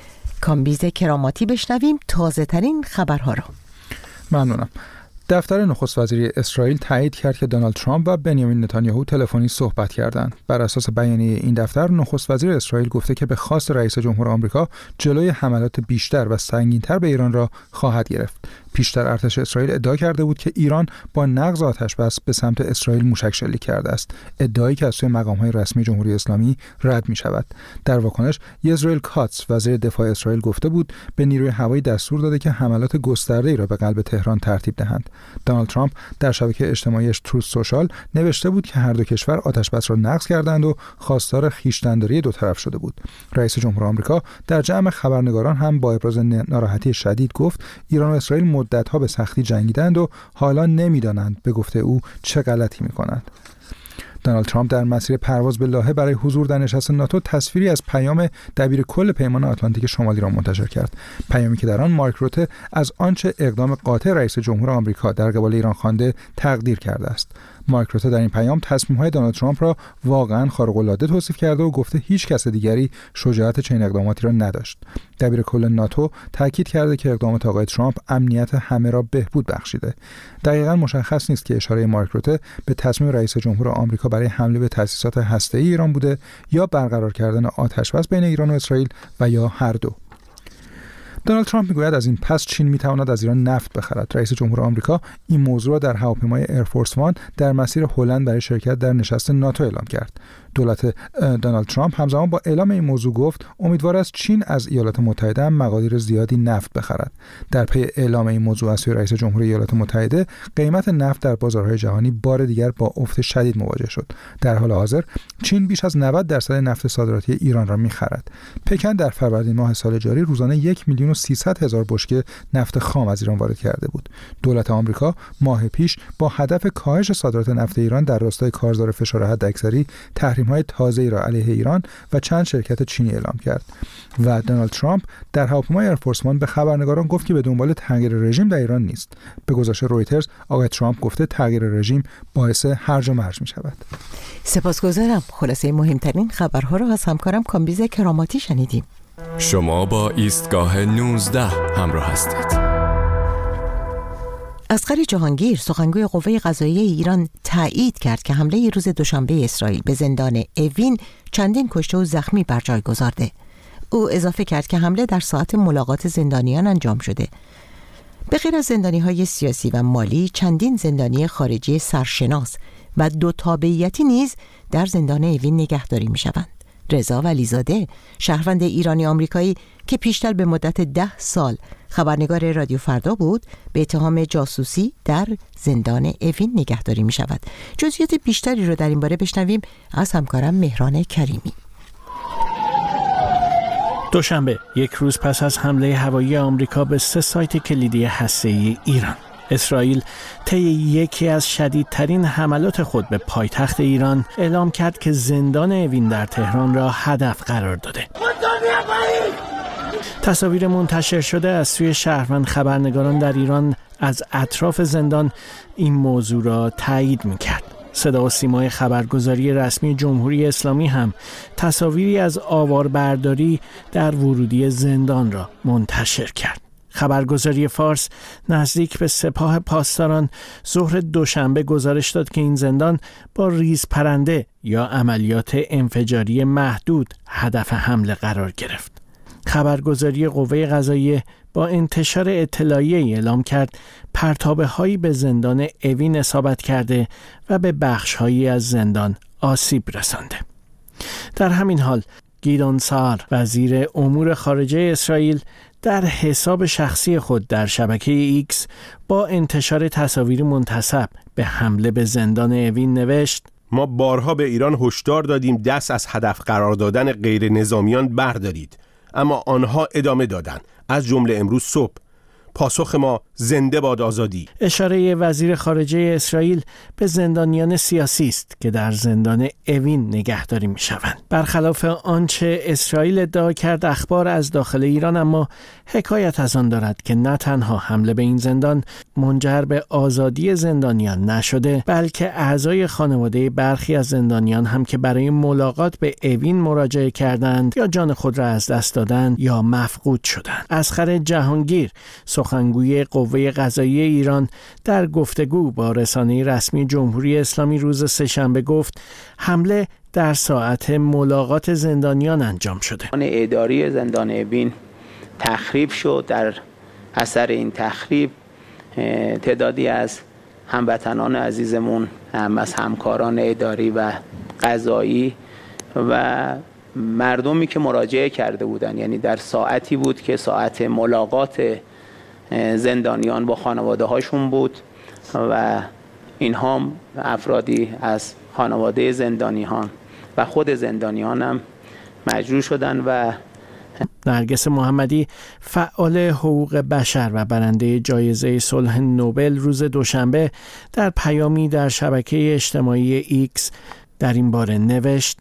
کامبیز کراماتی بشنویم تازه ترین خبرها را. ممنونم. دفتر نخست وزیری اسرائیل تایید کرد که دونالد ترامپ و بنیامین نتانیاهو تلفنی صحبت کردند. بر اساس بیانیه این دفتر، نخست وزیر اسرائیل گفته که به خواست رئیس جمهور آمریکا جلوی حملات بیشتر و سنگین‌تر به ایران را خواهد گرفت. پیشتر ارتش اسرائیل ادعا کرده بود که ایران با نقض آتشبس به سمت اسرائیل موشک شلیک کرده است، ادعایی که از سوی مقام‌های رسمی جمهوری اسلامی رد می‌شود. در واکنش، یزرائیل کاتس، وزیر دفاع اسرائیل، گفته بود به نیروی هوایی دستور داده که حملات گسترده‌ای را به قلب تهران ترتیب دهند. دونالد ترامپ در شبکه اجتماعیش تروث سوشال نوشته بود که هر دو کشور آتشبس را نقض کردند و خواستار خویشتن‌داری دو طرف شده بود. رئیس جمهور آمریکا در جمع خبرنگاران هم با ابراز ناراحتی شدید گفت ایران و اسرائیل مدت‌ها به سختی جنگیدند و حالا نمی‌دانند به گفته او چه غلطی می‌کنند. دونالد ترامپ در مسیر پرواز به لاهه برای حضور در نشست ناتو تصویری از پیام دبیر کل پیمان آتلانتیک شمالی را منتشر کرد. پیامی که در آن مارک روته از آنچه اقدام قاطع رئیس جمهور آمریکا در قبال ایران خوانده تقدیر کرده است. مارک روته در این پیام تصمیم‌های دونالد ترامپ را واقعاً خارق‌العاده توصیف کرده و گفته هیچ کس دیگری شجاعت چنین اقداماتی را نداشت. دبیر کل ناتو تاکید کرده که اقدامات آقای ترامپ امنیت همه را بهبود بخشیده. دقیقاً مشخص نیست که اشاره مارک روته به تصمیم رئیس جمهور آمریکا برای حمله به تأسیسات هسته‌ای ایران بوده یا برقرار کردن آتشبس بین ایران و اسرائیل و یا هر دو. دونالد ترامپ میگوید از این پس چین میتواند از ایران نفت بخرد. رئیس جمهور آمریکا این موضوع را در هواپیمای ایرفورس وان در مسیر هلند برای شرکت در نشست ناتو اعلام کرد. دولت دونالد ترامپ همزمان با اعلام این موضوع گفت امیدوار است چین از ایالات متحده هم مقادیر زیادی نفت بخرد. در پی اعلام این موضوع از سوی رئیس جمهور ایالات متحده، قیمت نفت در بازارهای جهانی بار دیگر با افت شدید مواجه شد. در حال حاضر چین بیش از 90% نفت صادراتی ایران را می‌خرد. پکن در فروردین ماه سال جاری روزانه 1,300,000 بشکه نفت خام از ایران وارد کرده بود. دولت آمریکا ماه پیش با هدف کاهش صادرات نفت ایران در راستای کارزار فشار حداکثری تحریم‌های تازه‌ای را علیه ایران و چند شرکت چینی اعلام کرد. و دونالد ترامپ در هواپیمای ایرفورس وان به خبرنگاران گفت که به دنبال تغییر رژیم در ایران نیست. به گزارش رویترز، آقای ترامپ گفته تغییر رژیم باعث هرج و مرج می‌شود. سپاسگزارم. خلاصه مهمترین خبرها را از همکارم کامبیز کراماتی شنیدیم. شما با ایستگاه 19 همراه هستید. اصغر جهانگیر، سخنگوی قوه قضاییه ایران، تایید کرد که حمله روز دوشنبه اسرائیل به زندان اوین چندین کشته و زخمی بر جای گذارده. او اضافه کرد که حمله در ساعت ملاقات زندانیان انجام شده. به غیر از زندانی‌های سیاسی و مالی، چندین زندانی خارجی سرشناس و دو تابعیتی نیز در زندان اوین نگهداری می‌شوند. رضا ولیزاده، شهروند ایرانی آمریکایی که پیشتر به مدت 10 سال خبرنگار رادیو فردا بود، به اتهام جاسوسی در زندان اوین نگهداری می شود. جزئیات بیشتری رو در این باره بشنویم از همکارم مهران کریمی. دوشنبه، یک روز پس از حمله هوایی آمریکا به 3 سایت کلیدی هسته‌ای ایران، اسرائیل طی یکی از شدیدترین حملات خود به پایتخت ایران اعلام کرد که زندان اوین در تهران را هدف قرار داده. تصاویر منتشر شده از سوی شهروند خبرنگاران در ایران از اطراف زندان این موضوع را تایید می‌کرد. صدا و سیمای خبرگزاری رسمی جمهوری اسلامی هم تصاویری از آواربرداری در ورودی زندان را منتشر کرد. خبرگزاری فارس نزدیک به سپاه پاسداران ظهر دوشنبه گزارش داد که این زندان با ریز پرنده یا عملیات انفجاری محدود هدف حمله قرار گرفت. خبرگزاری قوه قضاییه با انتشار اطلاعیه‌ای اعلام کرد پرتابه‌هایی به زندان اوین اصابت کرده و به بخش‌هایی از زندان آسیب رسانده. در همین حال گیدون سار وزیر امور خارجه اسرائیل در حساب شخصی خود در شبکه ایکس با انتشار تصاویر منتسب به حمله به زندان اوین نوشت: ما بارها به ایران هشدار دادیم دست از هدف قرار دادن غیر نظامیان بردارید، اما آنها ادامه دادند، از جمله امروز صبح. پاسخ ما زنده باد آزادی. اشاره وزیر خارجه اسرائیل به زندانیان سیاسی است که در زندان اوین نگهداری می‌شوند. برخلاف آنچه اسرائیل ادعا کرد اخبار از داخل ایران اما حکایت از آن دارد که نه تنها حمله به این زندان منجر به آزادی زندانیان نشده، بلکه اعضای خانواده برخی از زندانیان هم که برای ملاقات به اوین مراجعه کردند یا جان خود را از دست دادند یا مفقود شدند. اصغر جهانگیر سخنگوی قوه قضاییه ایران در گفتگو با رسانه رسمی جمهوری اسلامی روز سه‌شنبه گفت حمله در ساعت ملاقات زندانیان انجام شده. اداری زندان اوین تخریب شد. در اثر این تخریب تعدادی از هموطنان عزیزمون هم از همکاران اداری و قضایی و مردمی که مراجعه کرده بودند، یعنی در ساعتی بود که ساعت ملاقات زندانیان با خانواده هاشون بود و اینها افرادی از خانواده زندانیان و خود زندانیان هم مجروح شدن. و نرگس محمدی فعال حقوق بشر و برنده جایزه صلح نوبل روز دوشنبه در پیامی در شبکه اجتماعی ایکس در این باره نوشت: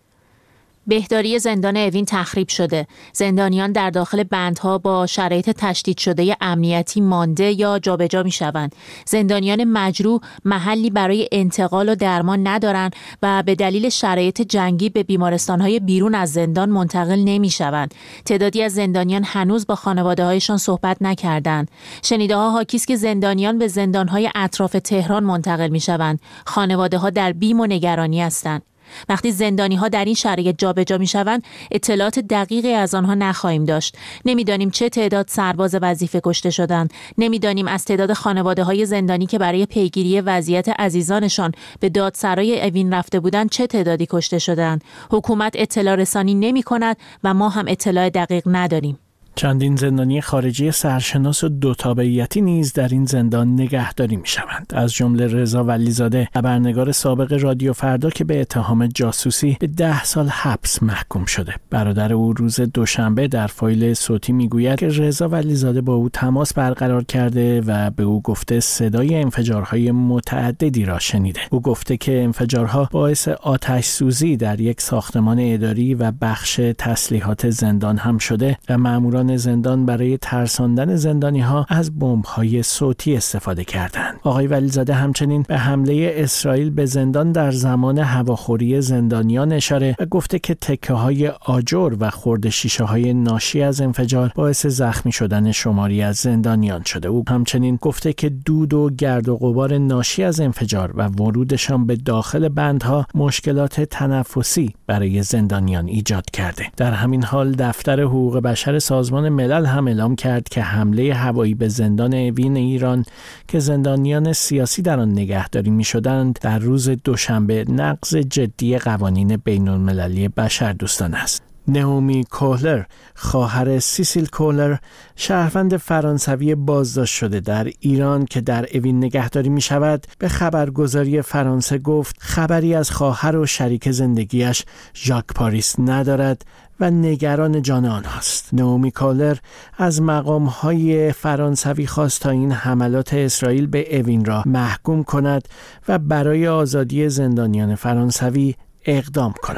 بهداری زندان اوین تخریب شده. زندانیان در داخل بندها با شرایط تشدید شده امنیتی مانده یا جابجا می‌شوند. زندانیان مجروح محلی برای انتقال و درمان ندارند و به دلیل شرایط جنگی به بیمارستان‌های بیرون از زندان منتقل نمی‌شوند. تعدادی از زندانیان هنوز با خانواده‌هایشان صحبت نکردند. شنیده‌ها حاکی است که زندانیان به زندان‌های اطراف تهران منتقل می‌شوند. خانواده‌ها در بیم و نگرانی هستند. وقتی زندانی‌ها در این شرایط جابجا می‌شوند، اطلاعات دقیقی از آنها نخواهیم داشت. نمی‌دانیم چه تعداد سرباز وظیفه کشته شدند. نمی‌دانیم از تعداد خانواده‌های زندانی که برای پیگیری وضعیت عزیزانشان به دادسرای اوین رفته بودند چه تعدادی کشته شدند. حکومت اطلاع رسانی نمی‌کند و ما هم اطلاع دقیق نداریم. چندین زندانی خارجی سرشناس و دو تابعیتی نیز در این زندان نگهداری می‌شوند. از جمله رضا ولیزاده، خبرنگار سابق رادیو فردا که به اتهام جاسوسی به 10 سال حبس محکوم شده. برادر او روز دوشنبه در فایل صوتی میگوید که رضا ولیزاده با او تماس برقرار کرده و به او گفته صدای انفجارهای متعددی را شنیده. او گفته که انفجارها باعث آتش سوزی در یک ساختمان اداری و بخش تسلیحات زندان هم شده و ماموران زندان برای ترساندن زندانی‌ها از بمب‌های صوتی استفاده کردند. آقای ولیزاده همچنین به حمله اسرائیل به زندان در زمان هواخوری زندانیان اشاره و گفته که تکه‌های آجر و خرد شیشه‌های ناشی از انفجار باعث زخمی شدن شماری از زندانیان شده. او همچنین گفته که دود و گرد و غبار ناشی از انفجار و ورودشان به داخل بندها مشکلات تنفسی برای زندانیان ایجاد کرده. در همین حال دفتر حقوق بشر سازمان ملل هم اعلام کرد که حمله هوایی به زندان اوین ایران که زندانیان سیاسی در آن نگهداری می‌شدند در روز دوشنبه نقض جدی قوانین بین‌المللی بشردوستانه است. نئومی کوهلر، خواهر سیسیل کوهلر، شهروند فرانسوی بازداشت شده در ایران که در اوین نگهداری می شود، به خبرگزاری فرانسه گفت خبری از خواهر و شریک زندگیش ژاک پاریس ندارد و نگران جان آنهاست. نئومی کوهلر از مقام‌های فرانسوی خواست تا این حملات اسرائیل به اوین را محکوم کند و برای آزادی زندانیان فرانسوی اقدام کند.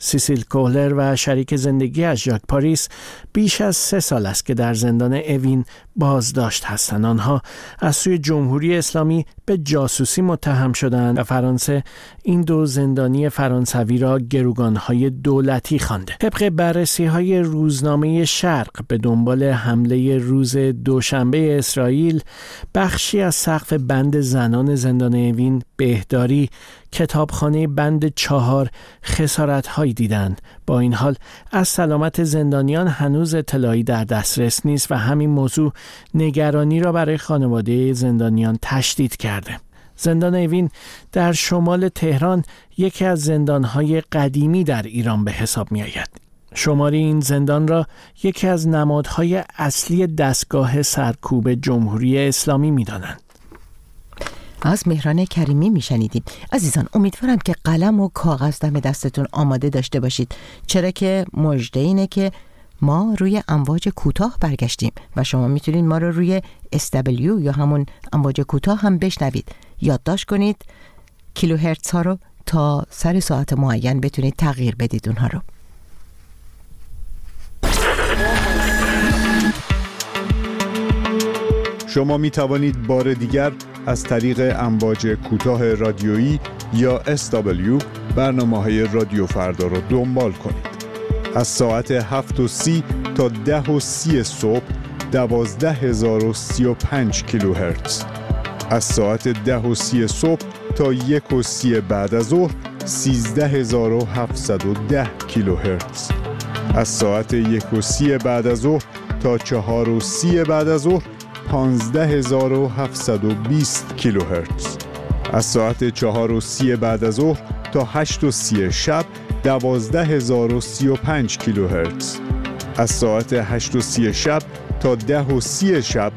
سیسیل کوهلر و شریک زندگیش ژاک پاریس بیش از 3 سال است که در زندان اوین بازداشت هستند. آنها از سوی جمهوری اسلامی به جاسوسی متهم شدند و فرانسه این 2 زندانی فرانسوی را گروگانهای دولتی خوانده. طبق بررسی‌های روزنامه شرق به دنبال حمله روز دوشنبه اسرائیل، بخشی از سقف بند زنان زندان اوین بهداری کتابخانه بند 4 خسارت‌هایی دیدند. با این حال از سلامت زندانیان هنوز اطلاعی در دسترس نیست و همین موضوع نگرانی را برای خانواده زندانیان تشدید کرده. زندان اوین در شمال تهران یکی از زندان‌های قدیمی در ایران به حساب می‌آید. شماری این زندان را یکی از نمادهای اصلی دستگاه سرکوب جمهوری اسلامی می‌دانند. از مهران کریمی میشنیدیم. عزیزان، امیدوارم که قلم و کاغذ دم دستتون آماده داشته باشید، چرا که مژده اینه که ما روی امواج کوتاه برگشتیم و شما میتونید ما رو روی SW یا همون امواج کوتاه هم بشنوید. یادداشت کنید کیلوهرتز ها رو تا سر ساعت معین بتونید تغییر بدید اونها رو. شما می توانید بار دیگر از طریق امواج کوتاه رادیویی یا SW برنامه‌های رادیو فردا را دنبال کنید. از ساعت 7:30 تا 10:30 صبح 12035 کیلوهرتز. از ساعت 10:30 صبح تا 1:30 بعد از ظهر 13710 کیلوهرتز. از ساعت 1:30 بعد از ظهر تا 4:30 بعد از ظهر 15720 کیلوهرتز. از ساعت 4:30 بعد از ظهر تا 8:30 شب 12035 کیلوهرتز. از ساعت 8:30 شب تا 10:30 شب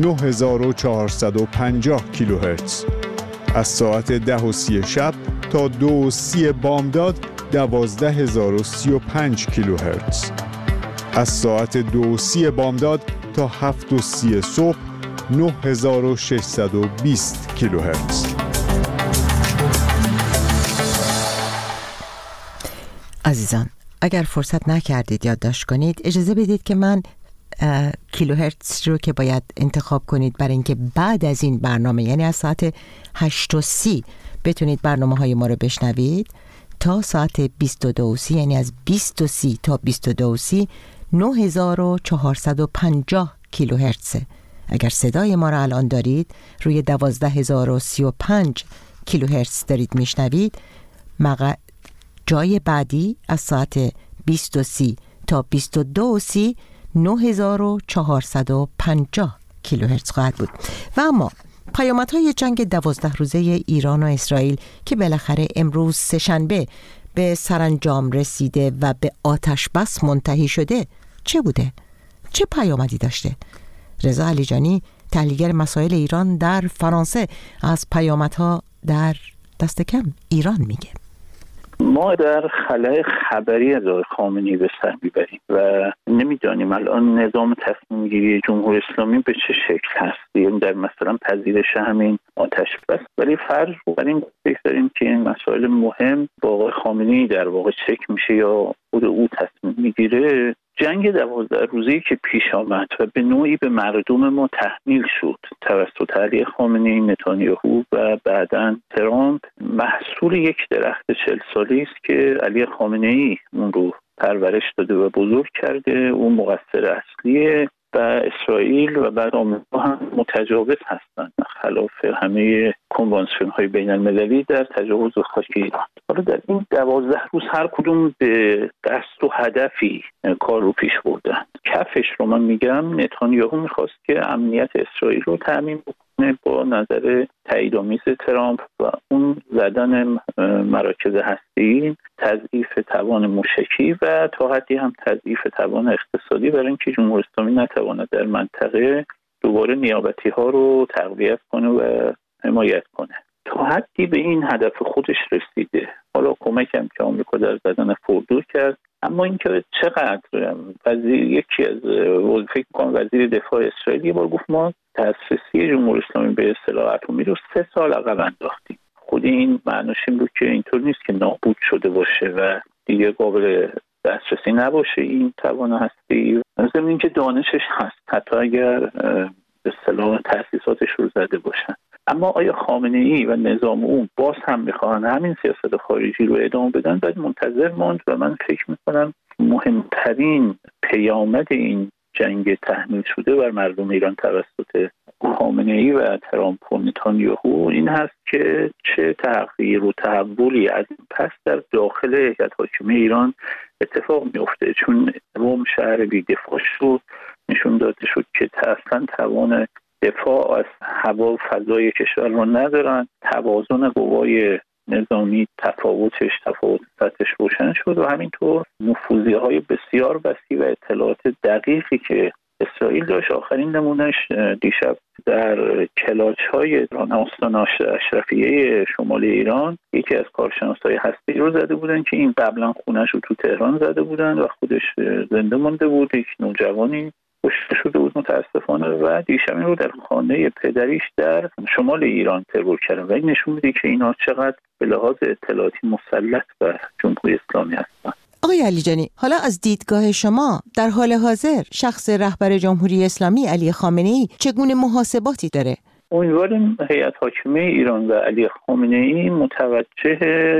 9450 کیلوهرتز. از ساعت 10:30 شب تا 2:30 بامداد 12035 کیلوهرتز. از ساعت 2:30 بامداد تا 7:30 صبح 9620 کیلوهرتز. عزیزان، اگر فرصت نکردید یادداشت کنید، اجازه بدید که من کیلوهرتز رو که باید انتخاب کنید برای اینکه بعد از این برنامه، یعنی از ساعت 8:30 بتونید برنامه‌های ما رو بشنوید، تا ساعت 22:30 یعنی از 20:30 تا 22:30 9450 کیلوهرتز. اگر صدای ما را الان دارید روی 12035 کیلوهرتز دارید میشنوید، جای بعدی از ساعت 20:30 تا 22:30 9450 کیلوهرتز خواهد بود. و اما پیامدهای جنگ 12 روزه ایران و اسرائیل که بالاخره امروز سه‌شنبه به سرانجام رسیده و به آتش بس منتهی شده چه بوده؟ چه پیامدی داشته؟ رضا علیجانی، تحلیلگر مسائل ایران در فرانسه، از پیامدها در دست کم ایران میگه. ما در خلأ خبری از آقای خامنه‌ای به سر میبریم و نمیدانیم الان نظام تصمیم گیری جمهوری اسلامی به چه شکل هست، یعنی در مثلا پذیرش همین آتش بس. ولی فرض بر این بگذاریم که این مسائل مهم با آقای خامنه‌ای در واقع چک میشه یا خود او تصمیم میگیره. جنگ 12 روزه‌ای که پیش آمد و به نوعی به مردم ما تحمیل شد توسط علی خامنه‌ای، نتانیاهو و بعداً ترامپ، محصول یک درخت 40 سالی است که علی خامنه‌ای اون رو پرورش داده و بزرگ کرده. اون مقصر اصلیه و اسرائیل و بعد آمریکا هم متجاوز هستند، خلاف همه کنوانسیون‌های بین‌المللی در تجاوز خاک ایران. حالا در این 12 روز هر کدوم به قصد و هدفی کار رو پیش بردن. کفش رو من میگم نتانیاهو میخواست که امنیت اسرائیل رو تامین بکنه با نظر تاییدآمیز ترامپ و اون زدن مراکز هسته‌ای، تضعیف توان موشکی و تا حدی هم تضعیف توان اقتصادی، برای اینکه جمهوری اسلامی نتواند در منطقه دوباره نیابتی ها رو تقویت کنه و حمایت کنه. تا حدی به این هدف خودش رسیده. حالا کمک هم که آمریکا در زدن فردو کرد، اما اینکه چقدر یکی از فکر کنم وزیر دفاع اسرائیل یه بار گفت ما دسترسی جمهوری اسلامی به سلاح اتمی رو 3 سال عقب انداختیم. خود این معناش این بود که اینطور نیست که نابود شده باشه و دیگه قابل دسترسی نباشه این توان هستی، ضمن اینکه دانشش هست حتی اگر به اصطلاح تأسیساتش رو زده باشن. اما آیا خامنه‌ای و نظام اون باز هم میخوان همین سیاست خارجی رو ادامه بدن؟ باید منتظر ماند و من فکر میکنم مهمترین پیامد این جنگ تحمیل شده بر مردم ایران توسط خامنه‌ای و ترامپ و نتانیاهو این هست که چه تغییر و تحولی از این پس در داخل هیئت حاکمه ایران اتفاق میفته. چون روم شهر بی‌دفاع شد، نشون داده شد که اصلا توان دفاع از هوا و فضای کشور رو ندارن، توازن قوای نظامی تفاوت سطحش روشن شد و همینطور نفوذی‌های بسیار وسیع و اطلاعات دقیقی که اسرائیل داشت. آخرین نمونهش دیشب در کلاچ‌های آستان اشرفیه شمال ایران یکی از کارشناسای هسته‌ای رو زده بودن که این قبلا خونه‌ش رو تو تهران زده بودن و خودش زنده مانده بود. یک نوجوانی کشته شده بود متاسفانه و دیشب این رو در خانه پدریش در شمال ایران ترور کردن و این نشون میده که اینا چقدر به لحاظ اطلاعاتی مسلط بر جمهوری اسلامی هستن. آقای علیجانی، حالا از دیدگاه شما در حال حاضر شخص رهبر جمهوری اسلامی علی خامنه‌ای چگونه محاسباتی داره؟ امیدواریم هیئت حاکمه ایران و علی خامنه‌ای متوجه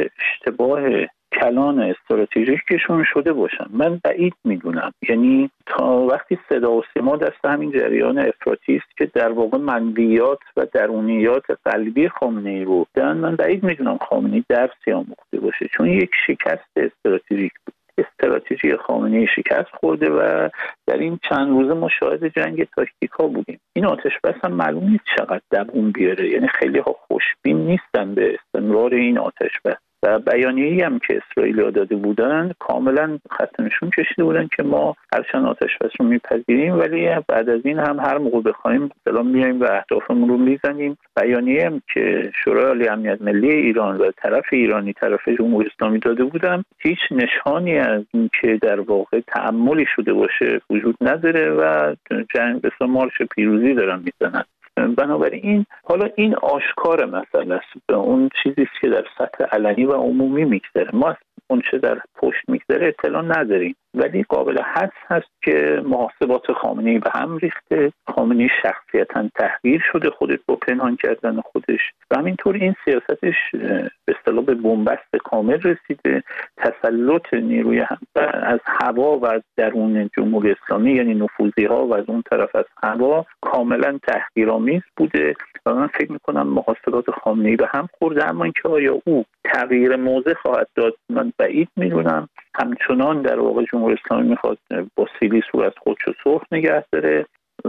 اشتباه کلان استراتژیکشون شده باشن. من بعید میدونم، یعنی تا وقتی صدا و سیما دست همین جریان افراطی است که در واقع منویات و درونیات قلبی خامنه‌ای رو دارن، من بعید میدونم خامنه‌ای درسی آموخته باشه، چون یک شکست استراتژیک بود. استراتژی خامنه‌ای شکست خورده و در این چند روزه ما شاهد جنگ تاکتیکا بودیم. این آتش بس هم معلوم نیست چقدر دووم بیاره، یعنی خیلی ها خوشبین نیستن به استمرار این آتش بس و بیانیه‌ای هم که اسرائیلی‌ها داده بودن کاملا خط نشون کشیده بودن که ما هرچند آتش بس رو میپذیریم ولی بعد از این هم هر موقع بخوایم سلام میایم و اهدافمون رو میزنیم. بیانیه‌ای هم که شورای عالی امنیت ملی ایران و طرف ایرانی طرف جمهوری اسلامی داده بودن هیچ نشانی از این که در واقع تأملی شده باشه وجود نداره و جنگ به مارش پیروزی دارن میزنن. بنابراین حالا این آشکار مسئله است، به اون چیزی که در سطح علنی و عمومی میگذره. ما اون چه در پشت میگذره اطلاع نداریم، ولی قابل حدس هست که محاسبات خامنه‌ای به هم ریخته، خامنه‌ای شخصیتاً تحقیر شده خودش با پنهان کردن خودش و همینطور این سیاستش به اصطلاح به بنبست کامل رسیده. تسلط نیروی از هوا و از درون جمهوری اسلامی یعنی نفوذی‌ها و از اون طرف از هوا کاملا تحقیرآمیز بوده و من فکر می‌کنم محاسبات خامنه‌ای به هم خورده. اما اینکه آیا او تغییر موضع خواهد داد من بعید می‌دونم. همچنان در واقع جمهوری اسلامی میخواد با سیلی صورت خودش رو سرخ نگه داره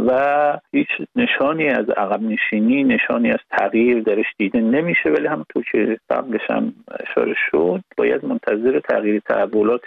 و هیچ نشانی از عقب نشینی، نشانی از تغییر درش دیده نمیشه، ولی همونطور که قبلش هم اشاره شد باید منتظر تغییر تحولات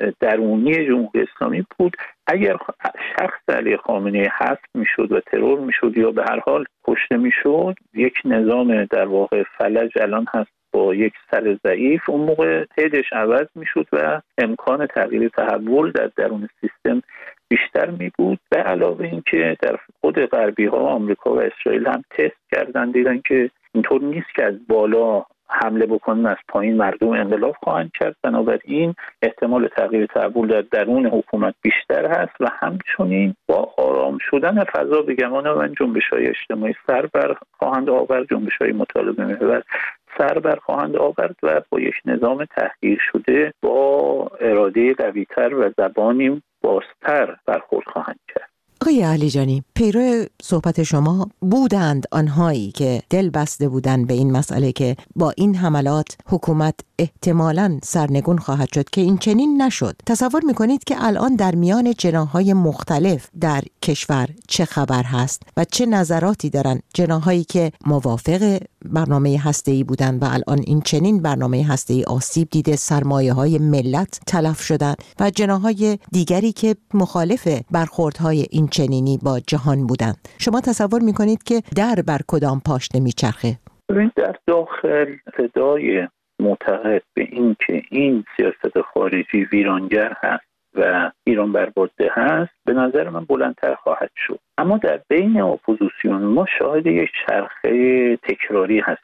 درونی جمهوری اسلامی بود. اگر شخص علی خامنه‌ای حذف میشد و ترور میشد یا به هر حال کشته میشد، یک نظام در واقع فلج الان هست با یک سر ضعیف، اون موقع هدش عوض میشد و امکان تغییر تحول در درون سیستم بیشتر می بود. به علاوه این که در خود غربی ها آمریکا و اسرائیل هم تست کردن دیدن که اینطور نیست که از بالا حمله بکنن، از پایین مردم انقلاب خواهند کرد. بنابراین احتمال تغییر تحول در درون حکومت بیشتر هست و همچنین با آرام شدن فضا به گمان من جنبش‌های اجتماعی سربر خواهند آورد، جنبش‌های مطالبه محور سربر خواهند آورد و با یک نظام تحقیر شده با اراده قوی‌تر و زبانی بازتر برخورد خواهند کرد. آقای علیجانی، پیرو صحبت شما بودند آنهایی که دل بسته بودند به این مسئله که با این حملات حکومت احتمالاً سرنگون خواهد شد که این چنین نشد. تصور میکنید که الان در میان جناح‌های مختلف در کشور چه خبر هست و چه نظراتی دارن جناح‌هایی که موافق برنامه هسته‌ای بودند و الان این چنین برنامه هسته‌ای آسیب دیده، سرمایه‌های ملت تلف شدن و جناح‌های دیگری که مخالف برخوردهای این چنینی با جهان بودند. شما تصور میکنید که در بر کدام پاشنه میچرخه؟ در داخل صدای معتقد به این که این سیاست خارجی ویرانگر هست و ایران برباده هست به نظر من بلندتر خواهد شد. اما در بین اپوزیسیون ما شاهد یک چرخه تکراری هستیم.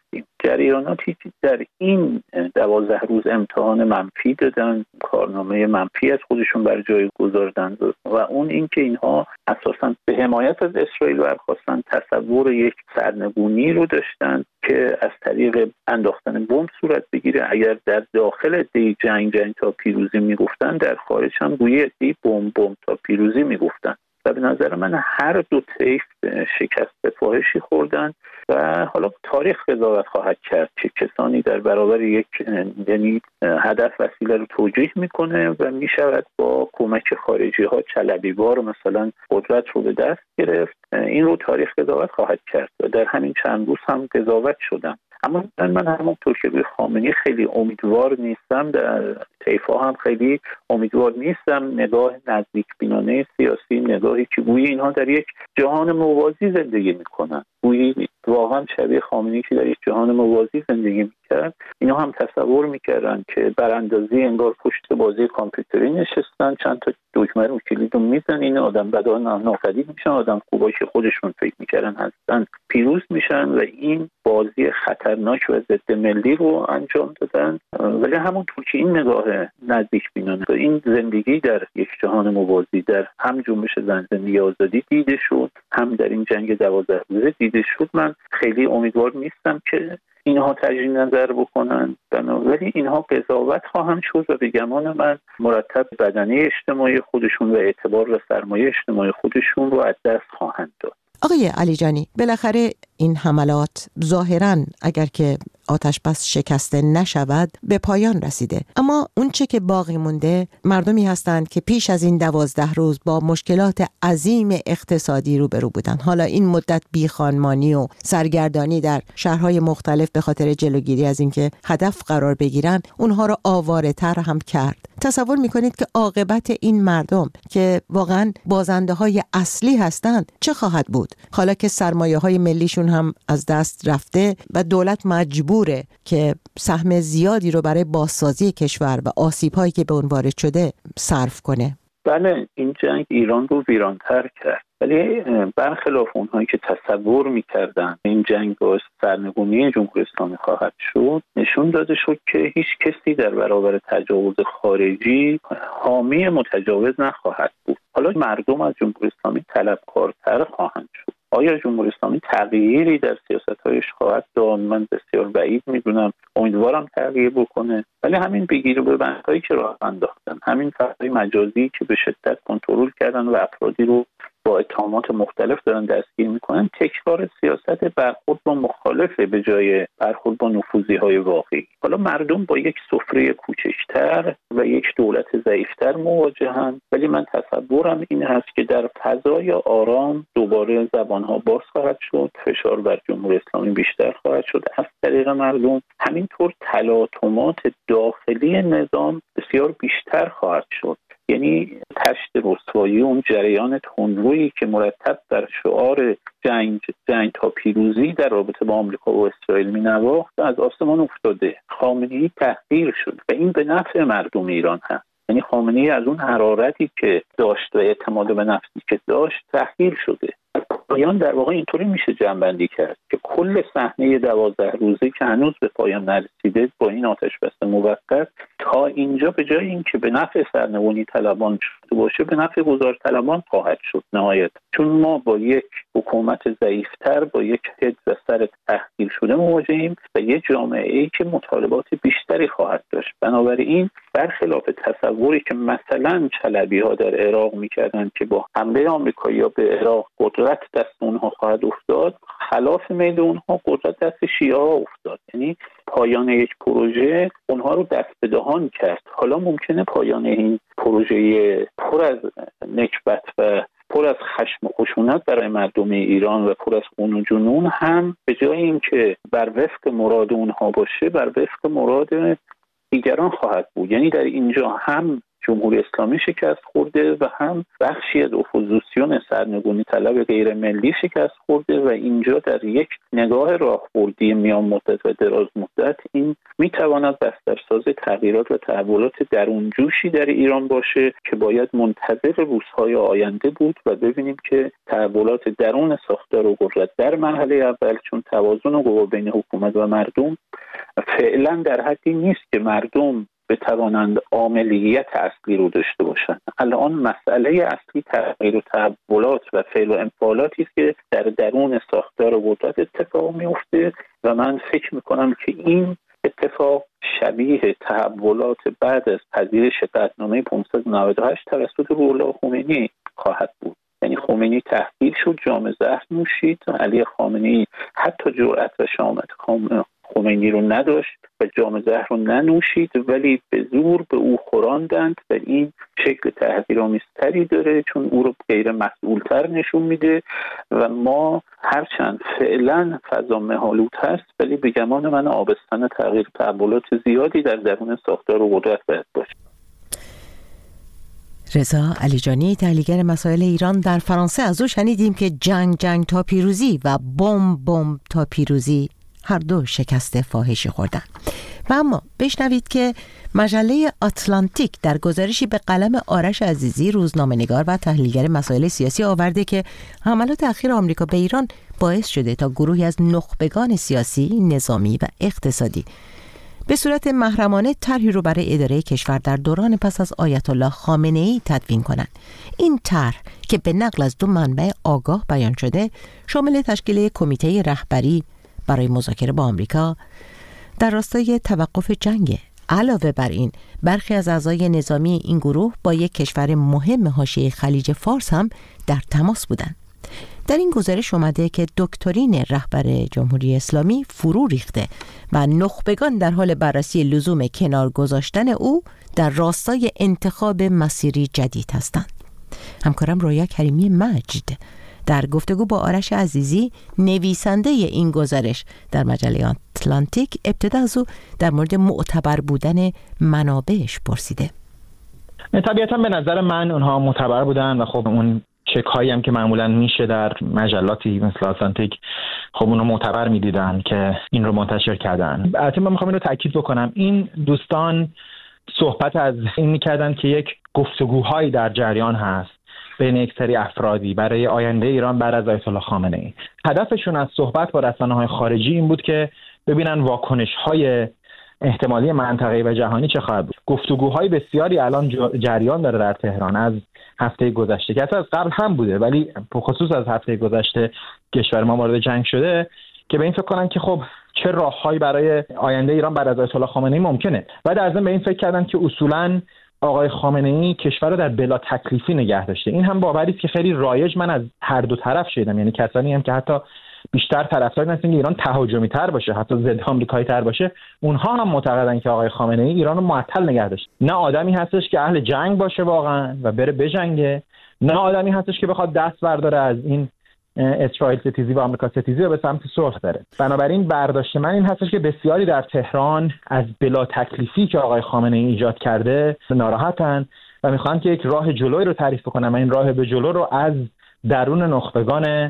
جریاناتی در این 12 روز امتحان منفی دادن، کارنامه منفی از خودشون بر جای گذاردن و اون اینکه اینها اساساً به حمایت از اسرائیل برخواستن، تصور یک سرنگونی رو داشتن که از طریق انداختن بمب صورت بگیره. اگر در داخل دی جنگ تا پیروزی میگفتن، در خارج هم گویی دی بمب تا پیروزی میگفتن و به نظر من هر دو طیف شکست فاحشی خوردن و حالا تاریخ قضاوت خواهد کرد که کسانی در برابر یک یعنی هدف وسیله رو توجیه میکنه و میشود با کمک خارجی ها چلبیوار مثلا قدرت رو به دست گرفت. این رو تاریخ قضاوت خواهد کرد و در همین چند روز هم قضاوت شدن. اما من همونطور که به خامنه‌ای خیلی امیدوار نیستم، در طیف‌ها هم خیلی امیدوار نیستم. نگاه نزدیک بینانه سیاسی، نگاهی که گویی اینها در یک جهان موازی زندگی میکنن، گویی واقعا شبیه خامنه‌ای که در یک جهان موازی زندگی میکرد، اینا هم تصور میکردن که براندازی انگار پشت بازی کامپیوتری نشستن، چند تا دکمه رو کلید رو میزنن، این آدم بدا ناپدید میشن، آدم خوبایی که خودشون فکر میکردن هستن پیروز میشن و این بازی خطرناک و ضد ملی رو انجام دادن. ولی همونطور که این نگاه نزدیک بینانه، این زندگی در یک جهان موازی در هم جنبش زن زندگی آزادی دیده شد، هم در این جنگ 12 روزه دیده شد، من خیلی امیدوار نیستم که اینها تجدید نظر بکنن، ولی اینها قضاوت خواهند شد و به گمان من مرتب بدنه اجتماعی خودشون و اعتبار و سرمایه اجتماعی خودشون رو از دست خواهند داد. آقای علی جانی، بالاخره این حملات ظاهراً اگر که آتش بس شکسته نشود به پایان رسیده، اما اون چه که باقی مونده مردمی هستند که پیش از این 12 روز با مشکلات عظیم اقتصادی روبرو بودند. حالا این مدت بیخانمانی و سرگردانی در شهرهای مختلف به خاطر جلوگیری از اینکه هدف قرار بگیرن اونها رو آواره‌تر هم کرد. تصور میکنید که عاقبت این مردم که واقعاً بازنده‌های اصلی هستند چه خواهد بود، حالا که سرمایه‌های ملیشون هم از دست رفته و دولت مجبوره که سهم زیادی رو برای بازسازی کشور و آسیب‌هایی که به اون وارد شده صرف کنه؟ بله، این جنگ ایران رو ویرانتر کرد، ولی برخلاف اونهایی که تصور می‌کردن این جنگ باعث سرنگونی جمهوری اسلامی خواهد شد، نشون داده شد که هیچ کسی در برابر تجاوز خارجی حامی متجاوز نخواهد بود. حالا مردم از جمهوری اسلامی طلبکارتر خواهند شد. آیا جمهوری اسلامی تغییری در سیاست‌هایش خواهد داد؟ من بسیار بعید می‌دونم. امیدوارم تغییر بکنه، ولی همین بگیر و ببندهایی که راه انداختن، همین فضای مجازی که به شدت کنترل کردن و افرادی رو با اتهامات مختلف دارن دستگیر میکنن، تکرار سیاست برخورد با مخالفه به جای برخورد با نفوذی‌های واقعی. حالا مردم با یک سفره کوچکتر و یک دولت ضعیفتر مواجهن، ولی من تصورم این هست که در فضای آرام دوباره زبانها باز خواهد شد، فشار بر جمهوری اسلامی بیشتر خواهد شد از طریق مردم، همینطور تلاطمات داخلی نظام بسیار بیشتر خواهد شد. یعنی تشت رسوایی، اون جریان تندرویی که مرتب در شعار جنگ تا پیروزی در رابطه با آمریکا و اسرائیل می‌نواخت، از آسمان افتاده. خامنه‌ای تحقیر شد و این به نفع مردم ایران هست. یعنی خامنه‌ای از اون حرارتی که داشت و اعتماد به نفسی که داشت تحقیر شده. پایان در واقع اینطوری میشه جمع‌بندی کرد که کل صحنه 12 روزه که هنوز به پایان نرسیده با این آتش‌بس موقت تا اینجا به جای اینکه به نفع سرنگونی طلبان شده باشه، به نفع گذار طلبان خواهد شد نهایت. چون ما با یک حکومت ضعیفتر، با یک حزب و سر تحقیر شده مواجهیم و یک جامعه‌ای که مطالبات بیشتری خواهد داشت. بنابراین برخلاف تصوری که مثلا چلبی‌ها در عراق می‌کردند که با حمله آمریکایی‌ها به عراق قدرت دست اونها خواهد افتاد، خلاف میل اونها قدرت دست شیعه‌ها افتاد. یعنی پایان یک پروژه اونها رو دست به دهان کرد. حالا ممکنه پایان این پروژه پر از نکبت و پر از خشم و خشونت برای مردم ایران و پر از خون و جنون هم به جای اینکه بر وفق مراد اونها باشه، بر وفق مراد دیگران خواهد بود. یعنی در اینجا هم جمهوری اسلامی شکست خورده و هم بخشی از اپوزیسیون سرنگونی طلب غیر ملی شکست خورده و اینجا در یک نگاه راهبردی میان مدت و دراز مدت این میتواند بسترساز تغییرات و تحولات درونجوشی در ایران باشه که باید منتظر روزهای آینده بود و ببینیم که تحولات درون ساختار و قدرت در مرحله اول، چون توازن قوا بین حکومت و مردم فعلا در حدی نیست که مردم بتوانند عاملیت اصلی رو داشته باشند. الان مسئله اصلی تغییر و تحولات و فعل و انفعالاتی است که در درون ساختار و قدرت اتفاق میفته و من فکر میکنم که این اتفاق شبیه تحولات بعد از پذیرش قطعنامه 598 توسط روح‌الله خمینی خواهد بود. یعنی خمینی تحقیر شد، جام زهر نوشید، علی خامنه‌ای حتی جرأت و شجاعت خمینی رو نداشت و جام زهر رو ننوشید، ولی به زور به او خوراندند و این شکل تحقیرآمیزتری داره چون او رو غیر مسئولتر نشون میده و ما هرچند فعلا فضا مه‌آلود هست ولی به گمان من آبستن تغییر تحولات زیادی در درون ساختار و قدرت باید باشه. رضا علیجانی، تحلیلگر مسائل ایران در فرانسه، از او شنیدیم که جنگ تا پیروزی و بمب تا پیروزی هر دو شکست فاحشی خوردن. و اما بشنوید که مجله آتلانتیک در گزارشی به قلم آرش عزیزی، روزنامه‌نگار و تحلیلگر مسائل سیاسی، آورده که حملات اخیر آمریکا به ایران باعث شده تا گروهی از نخبگان سیاسی، نظامی و اقتصادی به صورت محرمانه طرحی رو برای اداره کشور در دوران پس از آیت الله خامنه‌ای تدوین کنند. این طرح که به نقل از دو منبع آگاه بیان شده، شامل تشکیل کمیته رهبری برای مذاکره با آمریکا در راستای توقف جنگ. علاوه بر این، برخی از اعضای نظامی این گروه با یک کشور مهم حاشیه خلیج فارس هم در تماس بودند. در این گزارش اومده که دکترین رهبر جمهوری اسلامی فرو ریخته و نخبگان در حال بررسی لزوم کنار گذاشتن او در راستای انتخاب مسیری جدید هستند. همکارم رویا کریمی مجد در گفتگو با آرش عزیزی، نویسنده این گزارش در مجله آتلانتیک، ابتدا از او در مورد معتبر بودن منابعش پرسیده. طبیعتا به نظر من اونها معتبر بودن و خب اون چک هایی هم که معمولا میشه در مجلاتی مثل آتلانتیک، خب اونو معتبر میدیدن که این رو منتشر کردن. البته من میخوام این رو تاکید بکنم، این دوستان صحبت از این میکردن که یک گفتگوهایی در جریان هست بین یک سری افرادی برای آینده ایران بعد از آیت الله خامنه‌ای. هدفشون از صحبت با رسانه‌های خارجی این بود که ببینن واکنش‌های احتمالی منطقه‌ای و جهانی چه خواهد بود. گفتگوهای بسیاری الان جریان داره در تهران از هفته گذشته که از قبل هم بوده، ولی خصوص از هفته گذشته کشور ما وارد جنگ شده که به این فکر کنن که خب چه راههایی برای آینده ایران بعد از آیت الله خامنه‌ای ممکنه و در ضمن به این فکر کردن که اصولاً آقای خامنه‌ای کشور رو در بلا تکلیفی نگه داشته. این هم باوری است که خیلی رایج من از هر دو طرف شنیدم، یعنی کسانی هم که حتی بیشتر طرفدار هستن که ایران تهاجمی تر باشه، حتی ضد آمریکایی تر باشه، اونها هم معتقدن که آقای خامنه‌ای ایران رو معطل نگه داشته. نه آدمی هستش که اهل جنگ باشه واقعا و بره بجنگه، نه آدمی هستش که بخواد دست برداره از این اسرائیل ستیزی و آمریکا ستیزی و به سمت صلح بره. بنابراین برداشت من این هستش که بسیاری در تهران از بلا تکلیفی که آقای خامنه‌ای ایجاد کرده ناراحتن و میخوان که یک راه جلوی رو تعریف بکنن. من این راه به جلو رو از درون نخبگان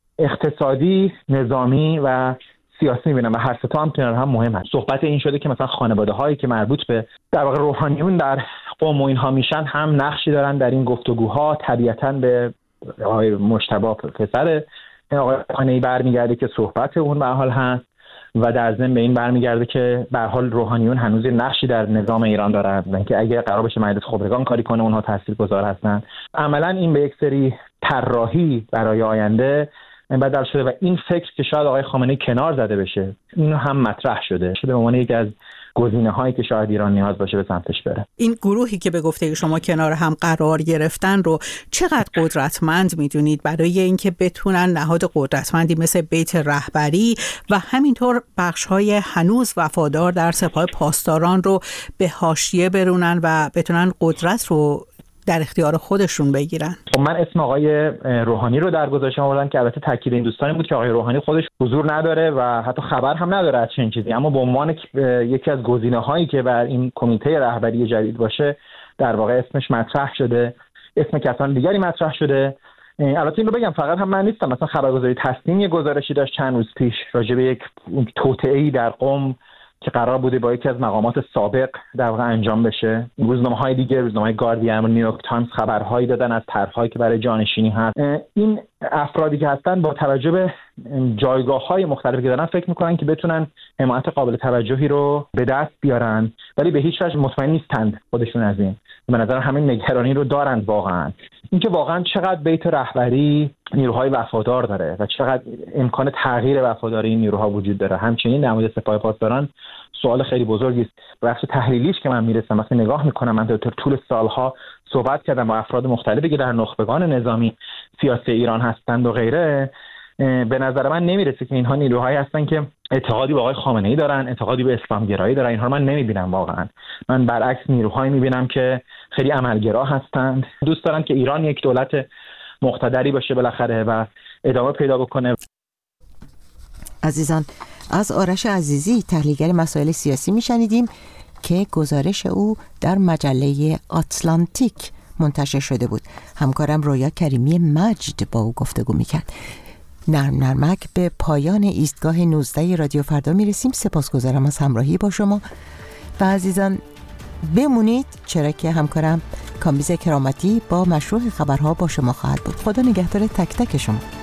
اقتصادی، نظامی و سیاسی میبینم و هر سه تا هم کنار هم مهم هست. صحبت این شده که مثلا خانواده هایی که مربوط به در واقع روحانیون در قوم و اینها میشن هم نقشی دارن در این گفتگوها. طبیعتاً به آقای مجتبی پسر آقای خامنه‌ای برمیگرده که صحبت اون به حال هست و در ضمن به این برمیگرده که به حال روحانیون هنوز نقشی در نظام ایران دارن و اینکه اگه قرار بشه مجلس خبرگان کاری کنه اونها تاثیرگذار هستن. عملاً این به یک سری طراحی برای آینده بدل شده و این فکر که شاید آقای خامنه‌ای کنار زده بشه این هم مطرح شده به عنوان یکی از گزینه‌هایی که شاید ایران نیاز باشه به سمتش بره. این گروهی که به گفته شما کنار هم قرار گرفتن رو چقدر قدرتمند میدونید برای اینکه بتونن نهاد قدرتمندی مثل بیت رهبری و همینطور بخش‌های هنوز وفادار در سپاه پاسداران رو به حاشیه برونن و بتونن قدرت رو در اختیار خودشون بگیرن؟ خب من اسم آقای روحانی رو در گزارشم آوردم که البته تاکید این دوستانی بود که آقای روحانی خودش حضور نداره و حتی خبر هم نداره از چنین چیزی، اما به عنوان یکی از گزینه‌هایی که بر این کمیته رهبری جدید باشه در واقع اسمش مطرح شده، اسم کسان دیگری مطرح شده. البته این رو بگم فقط هم من نیستم، مثلا خبرگزاری تسنیم یه گزارشی داشت چند روز پیش راجع به یک توطئه‌ای در قم که قرار بوده با یکی از مقامات سابق در واقع انجام بشه. روزنامه‌های دیگه، روزنامه گاردین و نیویورک تایمز خبرهایی دادن از طرح‌هایی که برای جانشینی هست. این افرادی که هستن با توجه به جایگاه‌های مختلفی که دارن فکر می‌کنن که بتونن حمایت قابل توجهی رو به دست بیارن، ولی به هیچ وجه مطمئن نیستند خودشون از این. به نظر همین نگرانی رو دارند واقعا. اینکه واقعا چقدر بیت رهبری نیروهای وفادار داره و چقدر امکان تغییر وفاداری این نیروها وجود داره. همچنین در مورد سپاه پاسداران سوال خیلی بزرگی است. بخش تحلیلیش که من میرسم وقتی نگاه میکنم، من در طول سالها صحبت کردم با افراد مختلفی که در نخبگان نظامی سیاسی ایران هستند و غیره، به نظر من نمیرسه که اینها نیروهایی هستن که اعتقادی به آقای خامنه‌ای دارن، اعتقادی به اسلامگرایی دارن. اینها رو من نمیبینم واقعا. من برعکس نیروهایی میبینم که خیلی عملگرا هستند، دوست دارن که ایران یک دولت مقتدری باشه بالاخره و ادامه پیدا بکنه. عزیزان، از آرش عزیزی تحلیلگر مسائل سیاسی میشنیدیم که گزارش او در مجله آتلانتیک منتشر شده بود. همکارم رویا کریمی مجد با او گفتگو میکرد. نرم نرمک به پایان ایستگاه 19 رادیو فردا میرسیم. سپاسگزارم از همراهی با شما و عزیزان بمونید، چرا که همکارم کامبیز کرامتی با مشروع خبرها با شما خواهد بود. خدا نگهدار تک تک شما.